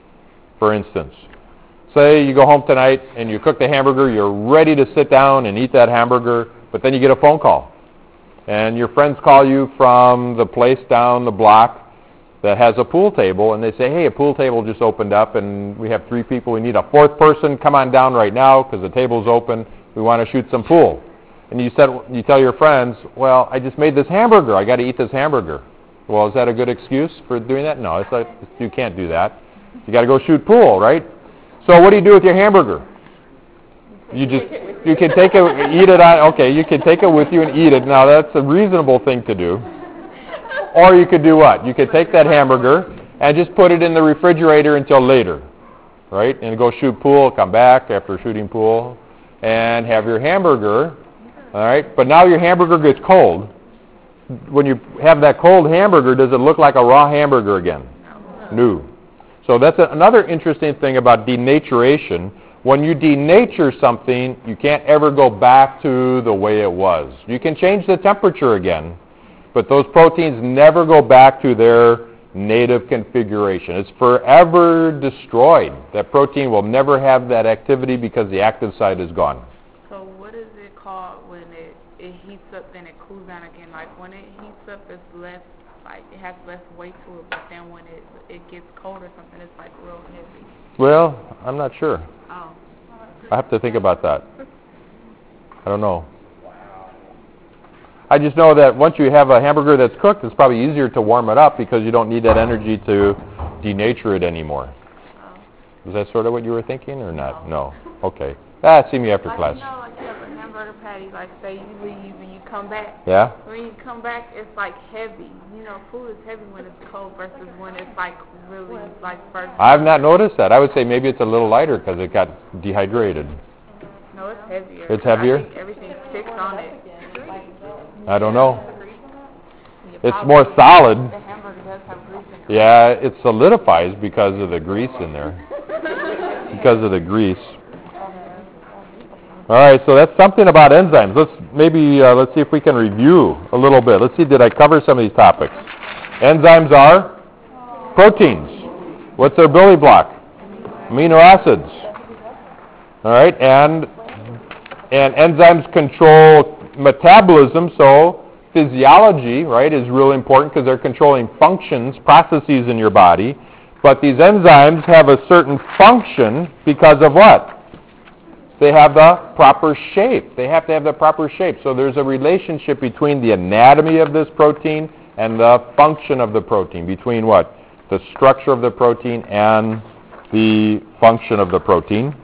for instance. Say you go home tonight and you cook the hamburger, you're ready to sit down and eat that hamburger, but then you get a phone call. And your friends call you from the place down the block that has a pool table, and they say, hey, a pool table just opened up, and we have 3 people. We need a 4th person. Come on down right now because the table's open. We want to shoot some pool. And you tell your friends, well, I just made this hamburger. I got to eat this hamburger. Well, is that a good excuse for doing that? No, you can't do that. You got to go shoot pool, right? So what do you do with your hamburger? You can take it, eat it on, okay, you can take it with you and eat it. Now, that's a reasonable thing to do. Or you could do what? You could take that hamburger and just put it in the refrigerator until later, right? And go shoot pool, come back after shooting pool, and have your hamburger, all right? But now your hamburger gets cold. When you have that cold hamburger, does it look like a raw hamburger again? No. So that's another interesting thing about denaturation. When you denature something, you can't ever go back to the way it was. You can change the temperature again, but those proteins never go back to their native configuration. It's forever destroyed. That protein will never have that activity because the active site is gone. So what is it called when it heats up then it cools down again? Like when it heats up, it's less, like it has less weight to it, but then when it gets cold or something, it's like real heavy. Well, I'm not sure. Oh. I have to think about that. I don't know. I just know that once you have a hamburger that's cooked, it's probably easier to warm it up because you don't need that energy to denature it anymore. Oh. Is that sort of what you were thinking or not? No. Okay. See me after like, class. You know, like you have a hamburger patty, like say you leave and you come back. Yeah? When you come back, it's like heavy. You know, food is heavy when it's cold versus when it's like really like first. I've not noticed that. I would say maybe it's a little lighter because it got dehydrated. No, it's heavier. It's heavier? I think everything sticks on it. I don't know. You It's probably- more solid. The hamburger does have grease in it. Yeah, it solidifies because of the grease in there. Because of the grease. All right, so that's something about enzymes. Let's see if we can review a little bit. Let's see, did I cover some of these topics? Enzymes are proteins. What's their building block? Amino acids. All right, and enzymes control metabolism, so physiology, right, is really important because they're controlling functions, processes in your body. But these enzymes have a certain function because of what? They have the proper shape. They have to have the proper shape. So there's a relationship between the anatomy of this protein and the function of the protein, between what? The structure of the protein and the function of the protein.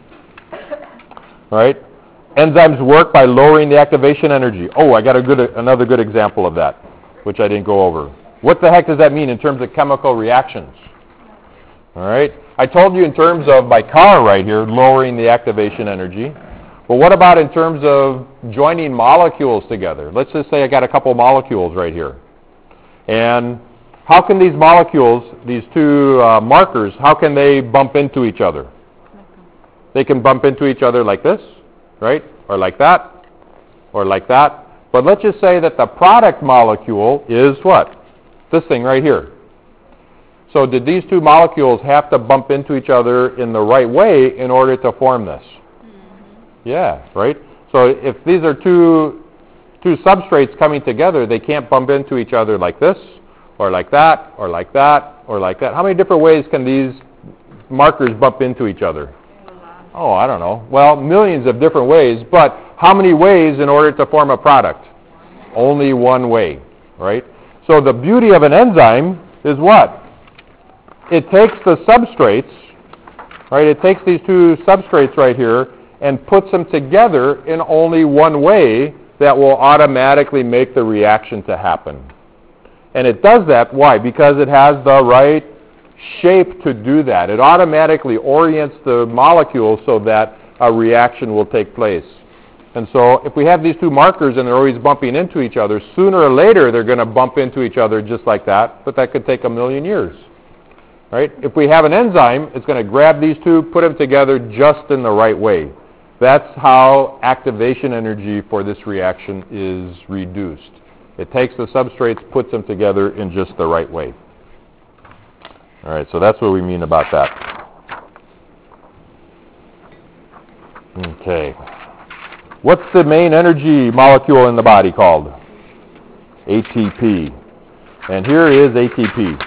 Right? Enzymes work by lowering the activation energy. Oh, I got another good example of that, which I didn't go over. What the heck does that mean in terms of chemical reactions? All right? I told you in terms of my car right here, lowering the activation energy. Well, what about in terms of joining molecules together? Let's just say I got a couple molecules right here. And how can these molecules, these two markers, how can they bump into each other? They can bump into each other like this, right? Or like that, or like that. But let's just say that the product molecule is what? This thing right here. So did these two molecules have to bump into each other in the right way in order to form this? Mm-hmm. Yeah, right? So if these are two substrates coming together, they can't bump into each other like this, or like that, or like that, or like that. How many different ways can these markers bump into each other? Oh, I don't know. Well, millions of different ways, but how many ways in order to form a product? Only one way, right? So the beauty of an enzyme is what? It takes the substrates, right? It takes these two substrates right here and puts them together in only one way that will automatically make the reaction to happen. And it does that, why? Because it has the right shape to do that. It automatically orients the molecule so that a reaction will take place. And so if we have these two markers and they're always bumping into each other, sooner or later they're going to bump into each other just like that, but that could take 1,000,000 years. Right? If we have an enzyme, it's going to grab these two, put them together just in the right way. That's how activation energy for this reaction is reduced. It takes the substrates, puts them together in just the right way. All right, so that's what we mean about that. Okay. What's the main energy molecule in the body called? ATP. And here is ATP.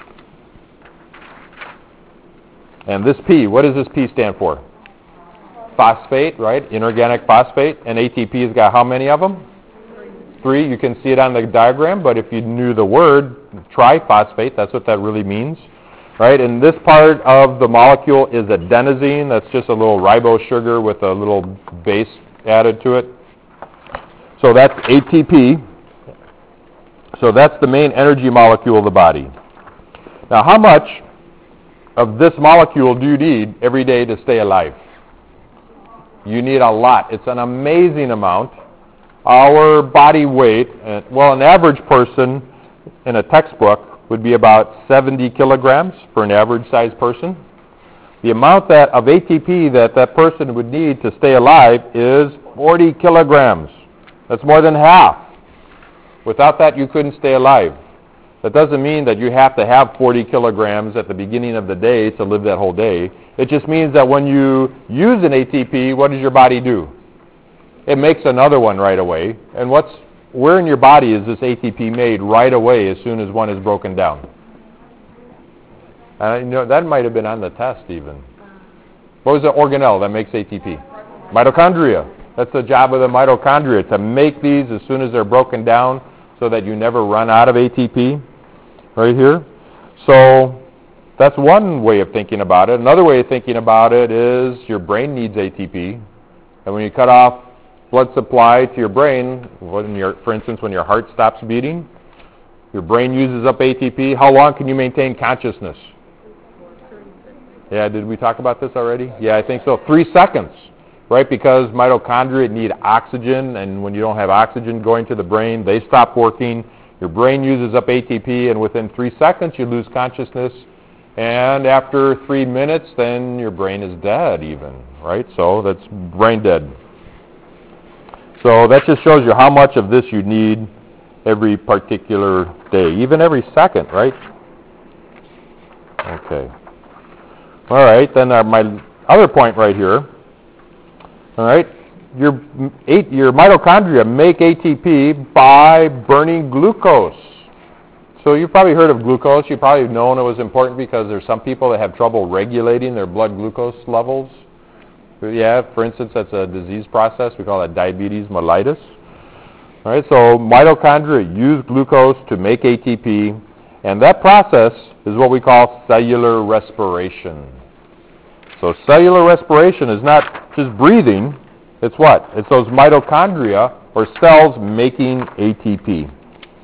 And this P, what does this P stand for? Phosphate, right? Inorganic phosphate. And ATP has got how many of them? 3. You can see it on the diagram, but if you knew the word triphosphate, that's what that really means. Right? And this part of the molecule is adenosine. That's just a little ribose sugar with a little base added to it. So that's ATP. So that's the main energy molecule of the body. Now, how much of this molecule do you need every day to stay alive? You need a lot. It's an amazing amount. Our body weight, well, an average person in a textbook would be about 70 kilograms for an average-sized person. The amount of ATP that person would need to stay alive is 40 kilograms. That's more than half. Without that, you couldn't stay alive. That doesn't mean that you have to have 40 kilograms at the beginning of the day to live that whole day. It just means that when you use an ATP, what does your body do? It makes another one right away. And where in your body is this ATP made right away as soon as one is broken down? That might have been on the test even. What was the organelle that makes ATP? Mitochondria. That's the job of the mitochondria, to make these as soon as they're broken down so that you never run out of ATP right here. So that's one way of thinking about it. Another way of thinking about it is your brain needs ATP. And when you cut off blood supply to your brain, for instance, when your heart stops beating, your brain uses up ATP. How long can you maintain consciousness? Yeah, did we talk about this already? Yeah, I think so. 3 seconds, right? Because mitochondria need oxygen, and when you don't have oxygen going to the brain, they stop working. Your brain uses up ATP, and within 3 seconds, you lose consciousness. And after 3 minutes, then your brain is dead even, right? So that's brain dead. So that just shows you how much of this you need every particular day, even every second, right? Okay. All right, then my other point right here, all right, your mitochondria make ATP by burning glucose. So you've probably heard of glucose. You've probably known it was important because there's some people that have trouble regulating their blood glucose levels. Yeah, for instance, that's a disease process. We call that diabetes mellitus. All right, so mitochondria use glucose to make ATP, and that process is what we call cellular respiration. So cellular respiration is not just breathing. It's what? It's those mitochondria or cells making ATP.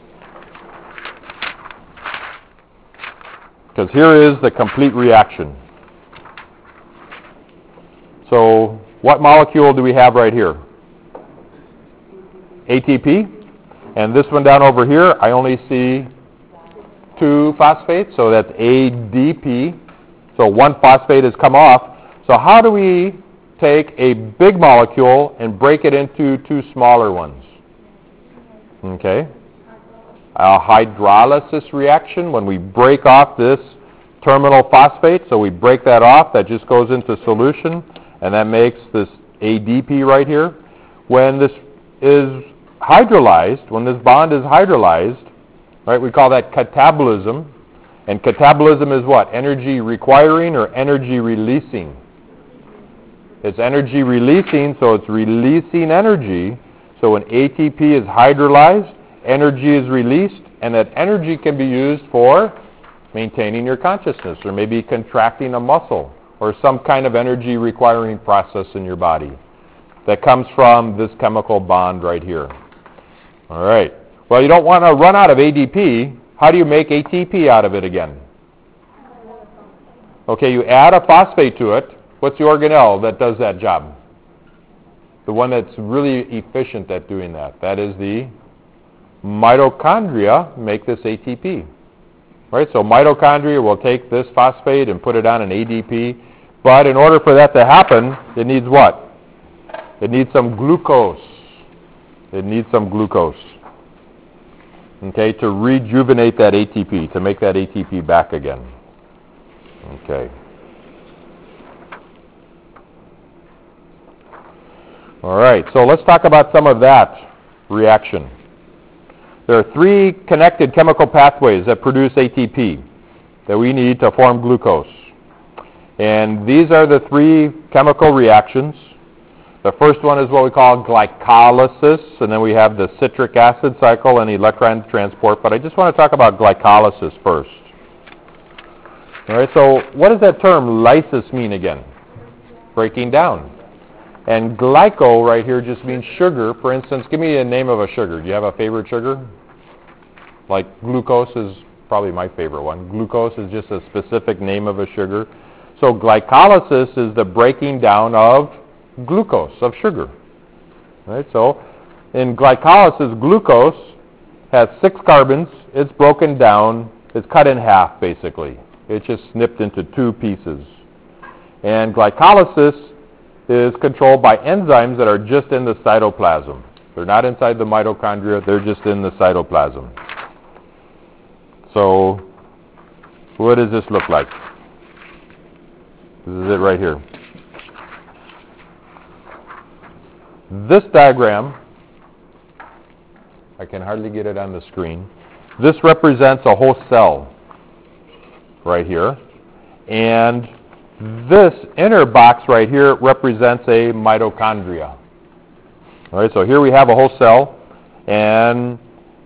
Because here is the complete reaction. So what molecule do we have right here? ATP. And this one down over here, I only see 2 phosphates, so that's ADP. So 1 phosphate has come off. So how do we take a big molecule and break it into 2 smaller ones? Okay. A hydrolysis reaction, when we break off this terminal phosphate, so we break that off, that just goes into solution, and that makes this ADP right here. When this is hydrolyzed, when this bond is hydrolyzed, right, we call that catabolism. And catabolism is what? Energy requiring or energy releasing? It's energy releasing, so it's releasing energy. So when ATP is hydrolyzed, energy is released, and that energy can be used for maintaining your consciousness, or maybe contracting a muscle, or some kind of energy requiring process in your body that comes from this chemical bond right here. All right. Well, you don't want to run out of ADP. How do you make ATP out of it again? Okay, you add a phosphate to it. What's the organelle that does that job? The one that's really efficient at doing that. That is the mitochondria make this ATP. Right? So mitochondria will take this phosphate and put it on an ADP. But in order for that to happen, it needs what? It needs some glucose. It needs some glucose. Okay, to rejuvenate that ATP, to make that ATP back again. Okay. All right, so let's talk about some of that reaction. There are three connected chemical pathways that produce ATP that we need to form glucose. And these are the three chemical reactions. The first one is what we call glycolysis, and then we have the citric acid cycle and electron transport. But I just want to talk about glycolysis first. All right, so what does that term lysis mean again? Breaking down. And glyco right here just means sugar. For instance, give me a name of a sugar. Do you have a favorite sugar? Like glucose is probably my favorite one. Glucose is just a specific name of a sugar. So glycolysis is the breaking down of glucose, of sugar. Right? So in glycolysis, glucose has 6 carbons. It's broken down. It's cut in half, basically. It's just snipped into 2 pieces. And glycolysis is controlled by enzymes that are just in the cytoplasm. They're not inside the mitochondria. They're just in the cytoplasm. So what does this look like? This is it right here. This diagram, I can hardly get it on the screen. This represents a whole cell right here. And this inner box right here represents a mitochondria. All right, so here we have a whole cell, and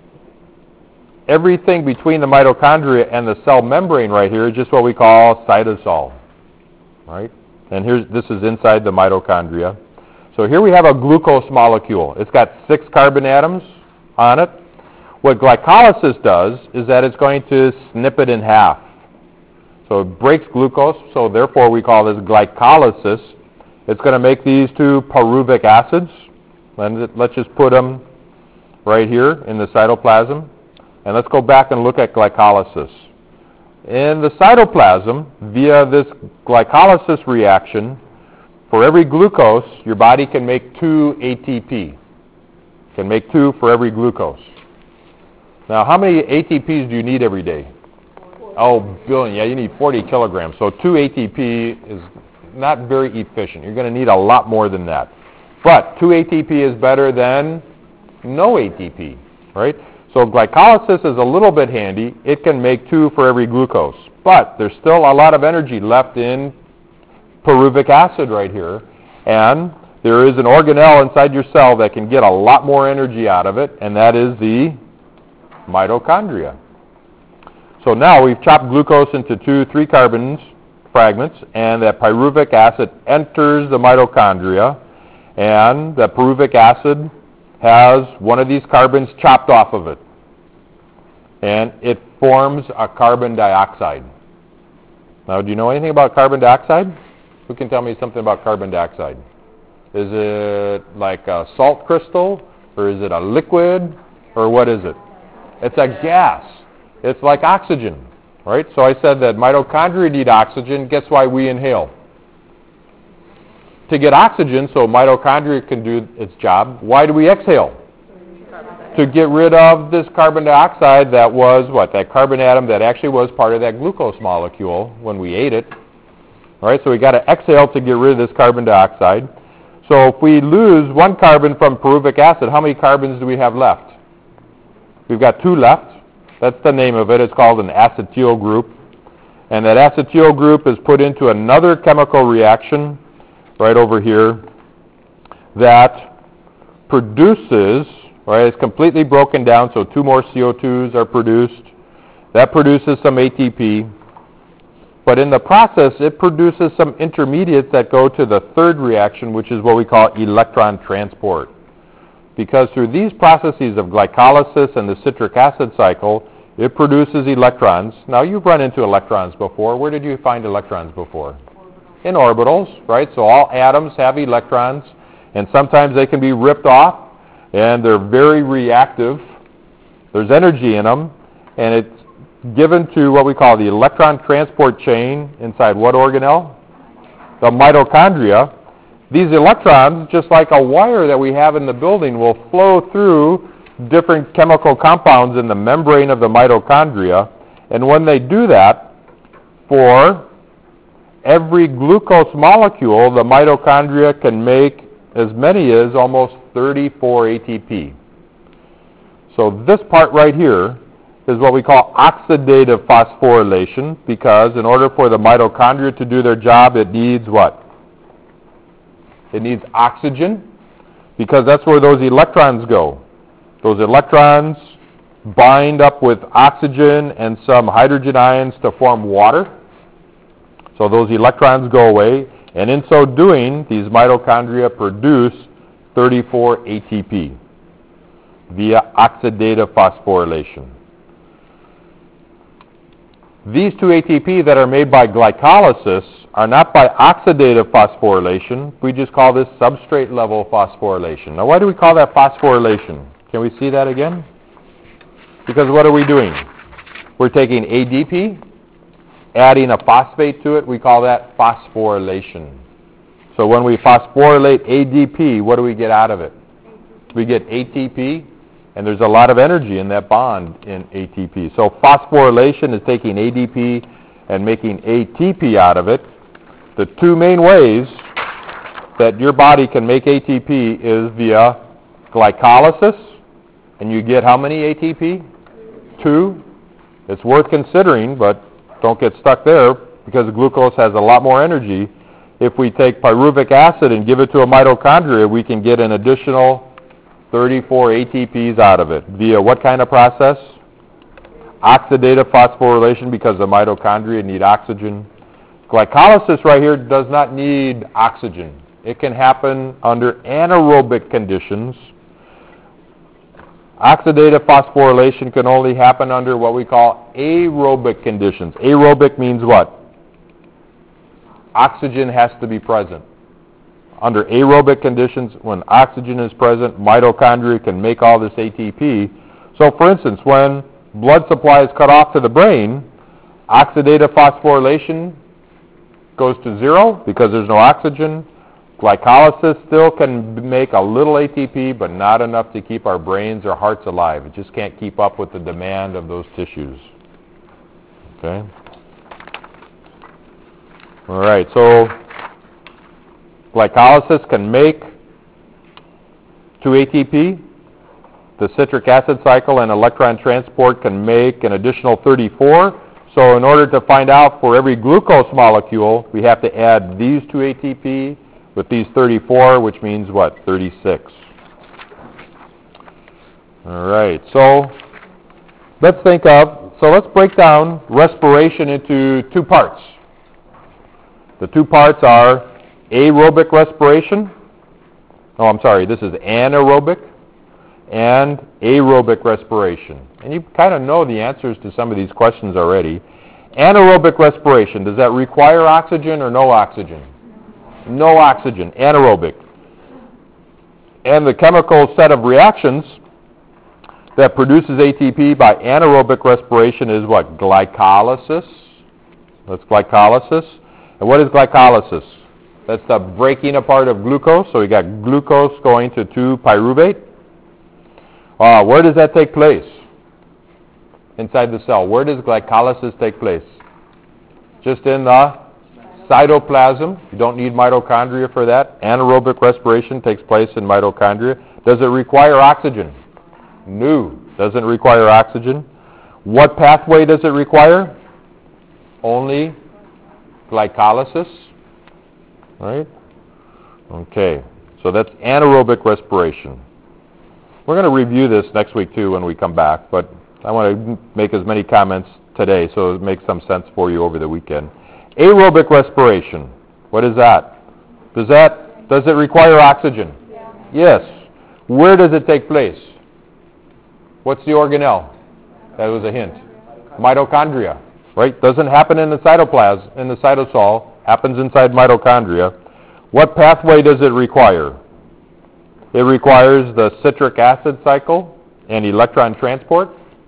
everything between the mitochondria and the cell membrane right here is just what we call cytosol. Right? And this is inside the mitochondria. So here we have a glucose molecule. It's got 6 carbon atoms on it. What glycolysis does is that it's going to snip it in half. So it breaks glucose, so therefore we call this glycolysis. It's going to make these 2 pyruvic acids. And let's just put them right here in the cytoplasm. And let's go back and look at glycolysis. In the cytoplasm, via this glycolysis reaction, for every glucose, your body can make 2 ATP. Can make 2 for every glucose. Now, how many ATPs do you need every day? Oh, billion. Yeah, you need 40 kilograms. So 2 ATP is not very efficient. You're going to need a lot more than that. But 2 ATP is better than no ATP, right? So glycolysis is a little bit handy. It can make 2 for every glucose. But there's still a lot of energy left in pyruvic acid right here. And there is an organelle inside your cell that can get a lot more energy out of it, and that is the mitochondria. So now we've chopped glucose into 2 3-carbon fragments, and that pyruvic acid enters the mitochondria, and the pyruvic acid has one of these carbons chopped off of it. And it forms a carbon dioxide. Now, do you know anything about carbon dioxide? Who can tell me something about carbon dioxide? Is it like a salt crystal, or is it a liquid, or what is it? It's a gas. It's like oxygen, right? So I said that mitochondria need oxygen. Guess why we inhale? To get oxygen so mitochondria can do its job. Why do we exhale? To get rid of this carbon dioxide that was what? That carbon atom that actually was part of that glucose molecule when we ate it. All right, so we got to exhale to get rid of this carbon dioxide. So if we lose 1 carbon from pyruvic acid, how many carbons do we have left? We've got 2 left. That's the name of it. It's called an acetyl group. And that acetyl group is put into another chemical reaction right over here that produces, right, it's completely broken down, so 2 more CO2s are produced. That produces some ATP. But in the process, it produces some intermediates that go to the 3rd reaction, which is what we call electron transport. Because through these processes of glycolysis and the citric acid cycle, it produces electrons. Now, you've run into electrons before. Where did you find electrons before? In orbitals, right? So all atoms have electrons, and sometimes they can be ripped off, and they're very reactive. There's energy in them, and it's given to what we call the electron transport chain inside what organelle? The mitochondria. These electrons, just like a wire that we have in the building, will flow through different chemical compounds in the membrane of the mitochondria. And when they do that, for every glucose molecule, the mitochondria can make as many as almost 34 ATP. So this part right here is what we call oxidative phosphorylation, because in order for the mitochondria to do their job, it needs what? It needs oxygen, because that's where those electrons go. Those electrons bind up with oxygen and some hydrogen ions to form water. So those electrons go away, and in so doing, these mitochondria produce 34 ATP via oxidative phosphorylation. These two ATP that are made by glycolysis are not by oxidative phosphorylation. We just call this substrate level phosphorylation. Now, why do we call that phosphorylation? Can we see that again? Because what are we doing? We're taking ADP, adding a phosphate to it. We call that phosphorylation. So when we phosphorylate ADP, what do we get out of it? We get ATP, and there's a lot of energy in that bond in ATP. So phosphorylation is taking ADP and making ATP out of it. The two main ways that your body can make ATP is via glycolysis, and you get how many ATP? 2. It's worth considering, but don't get stuck there, because glucose has a lot more energy. If we take pyruvic acid and give it to a mitochondria, we can get an additional 34 ATPs out of it. Via what kind of process? Oxidative phosphorylation, because the mitochondria need oxygen. Glycolysis right here does not need oxygen. It can happen under anaerobic conditions. Oxidative phosphorylation can only happen under what we call aerobic conditions. Aerobic means what? Oxygen has to be present. Under aerobic conditions, when oxygen is present, mitochondria can make all this ATP. So, for instance, when blood supply is cut off to the brain, oxidative phosphorylation goes to 0 because there's no oxygen. Glycolysis still can make a little ATP, but not enough to keep our brains or hearts alive. It just can't keep up with the demand of those tissues. Okay? All right, so glycolysis can make 2 ATP. The citric acid cycle and electron transport can make an additional 34. So in order to find out for every glucose molecule, we have to add these 2 ATP with these 34, which means what? 36. All right, so let's break down respiration into 2 parts. The 2 parts are aerobic respiration. Oh, I'm sorry, this is anaerobic and aerobic respiration. And you kind of know the answers to some of these questions already. Anaerobic respiration, does that require oxygen or no oxygen? No oxygen, anaerobic. And the chemical set of reactions that produces ATP by anaerobic respiration is what? Glycolysis. That's glycolysis. And what is glycolysis? That's the breaking apart of glucose. So we got glucose going to 2-pyruvate. Where does that take place? Inside the cell. Where does glycolysis take place? Just in the cytoplasm. You don't need mitochondria for that. Anaerobic respiration takes place in mitochondria. Does it require oxygen? No. Doesn't require oxygen. What pathway does it require? Only glycolysis. Right? Okay. So that's anaerobic respiration. We're going to review this next week too when we come back, but I want to make as many comments today so it makes some sense for you over the weekend. Aerobic respiration. What is that? Does it require oxygen? Yeah. Yes. Where does it take place? What's the organelle? That was a hint. Mitochondria. Right? Doesn't happen in the cytoplasm, in the cytosol. Happens inside mitochondria. What pathway does it require? It requires the citric acid cycle and electron transport.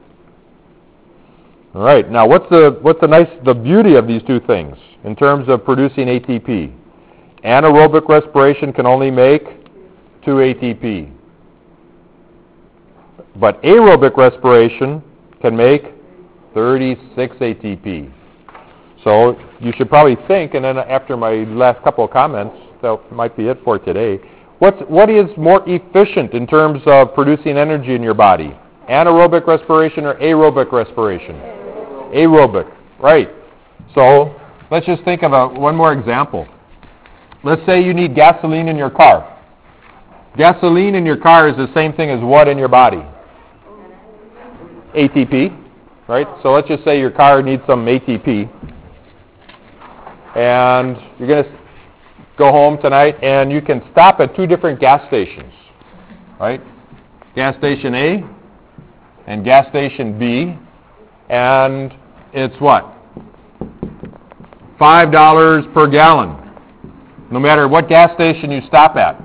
All right. Now, what's the beauty of these 2 things in terms of producing ATP? Anaerobic respiration can only make 2 ATP, but aerobic respiration can make 36 ATP. So you should probably think, and then after my last couple of comments, that might be it for today. What is more efficient in terms of producing energy in your body? Anaerobic respiration or aerobic respiration? Aerobic, right. So let's just think about one more example. Let's say you need gasoline in your car. Gasoline in your car is the same thing as what in your body? ATP, right? So let's just say your car needs some ATP. And you're going to go home tonight and you can stop at 2 different gas stations, right? Gas station A and gas station B. And it's what? $5 per gallon, no matter what gas station you stop at.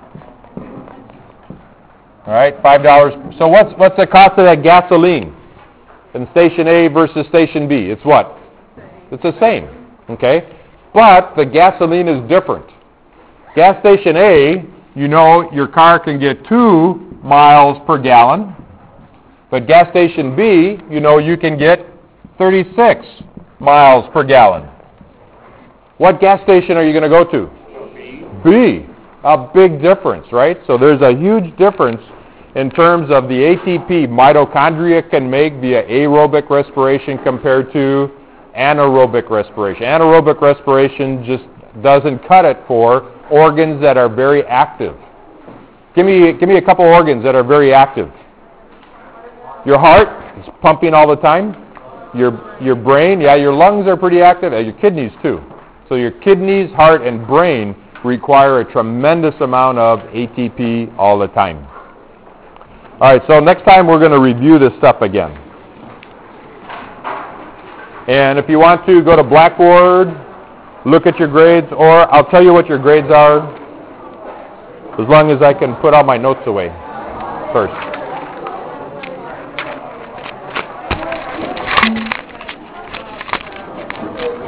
All right, $5. So what's the cost of that gasoline in station A versus station B? It's what? It's the same, okay? But the gasoline is different. Gas station A, you know your car can get 2 miles per gallon. But gas station B, you know you can get 36 miles per gallon. What gas station are you going to go to? B. A big difference, right? So there's a huge difference in terms of the ATP mitochondria can make via aerobic respiration compared to anaerobic respiration. Anaerobic respiration just doesn't cut it for organs that are very active. Give me a couple organs that are very active. Your heart is pumping all the time. Your brain, yeah, your lungs are pretty active. Your kidneys too. So your kidneys, heart, and brain require a tremendous amount of ATP all the time. All right, so next time we're going to review this stuff again. And if you want to, go to Blackboard, look at your grades, or I'll tell you what your grades are as long as I can put all my notes away first.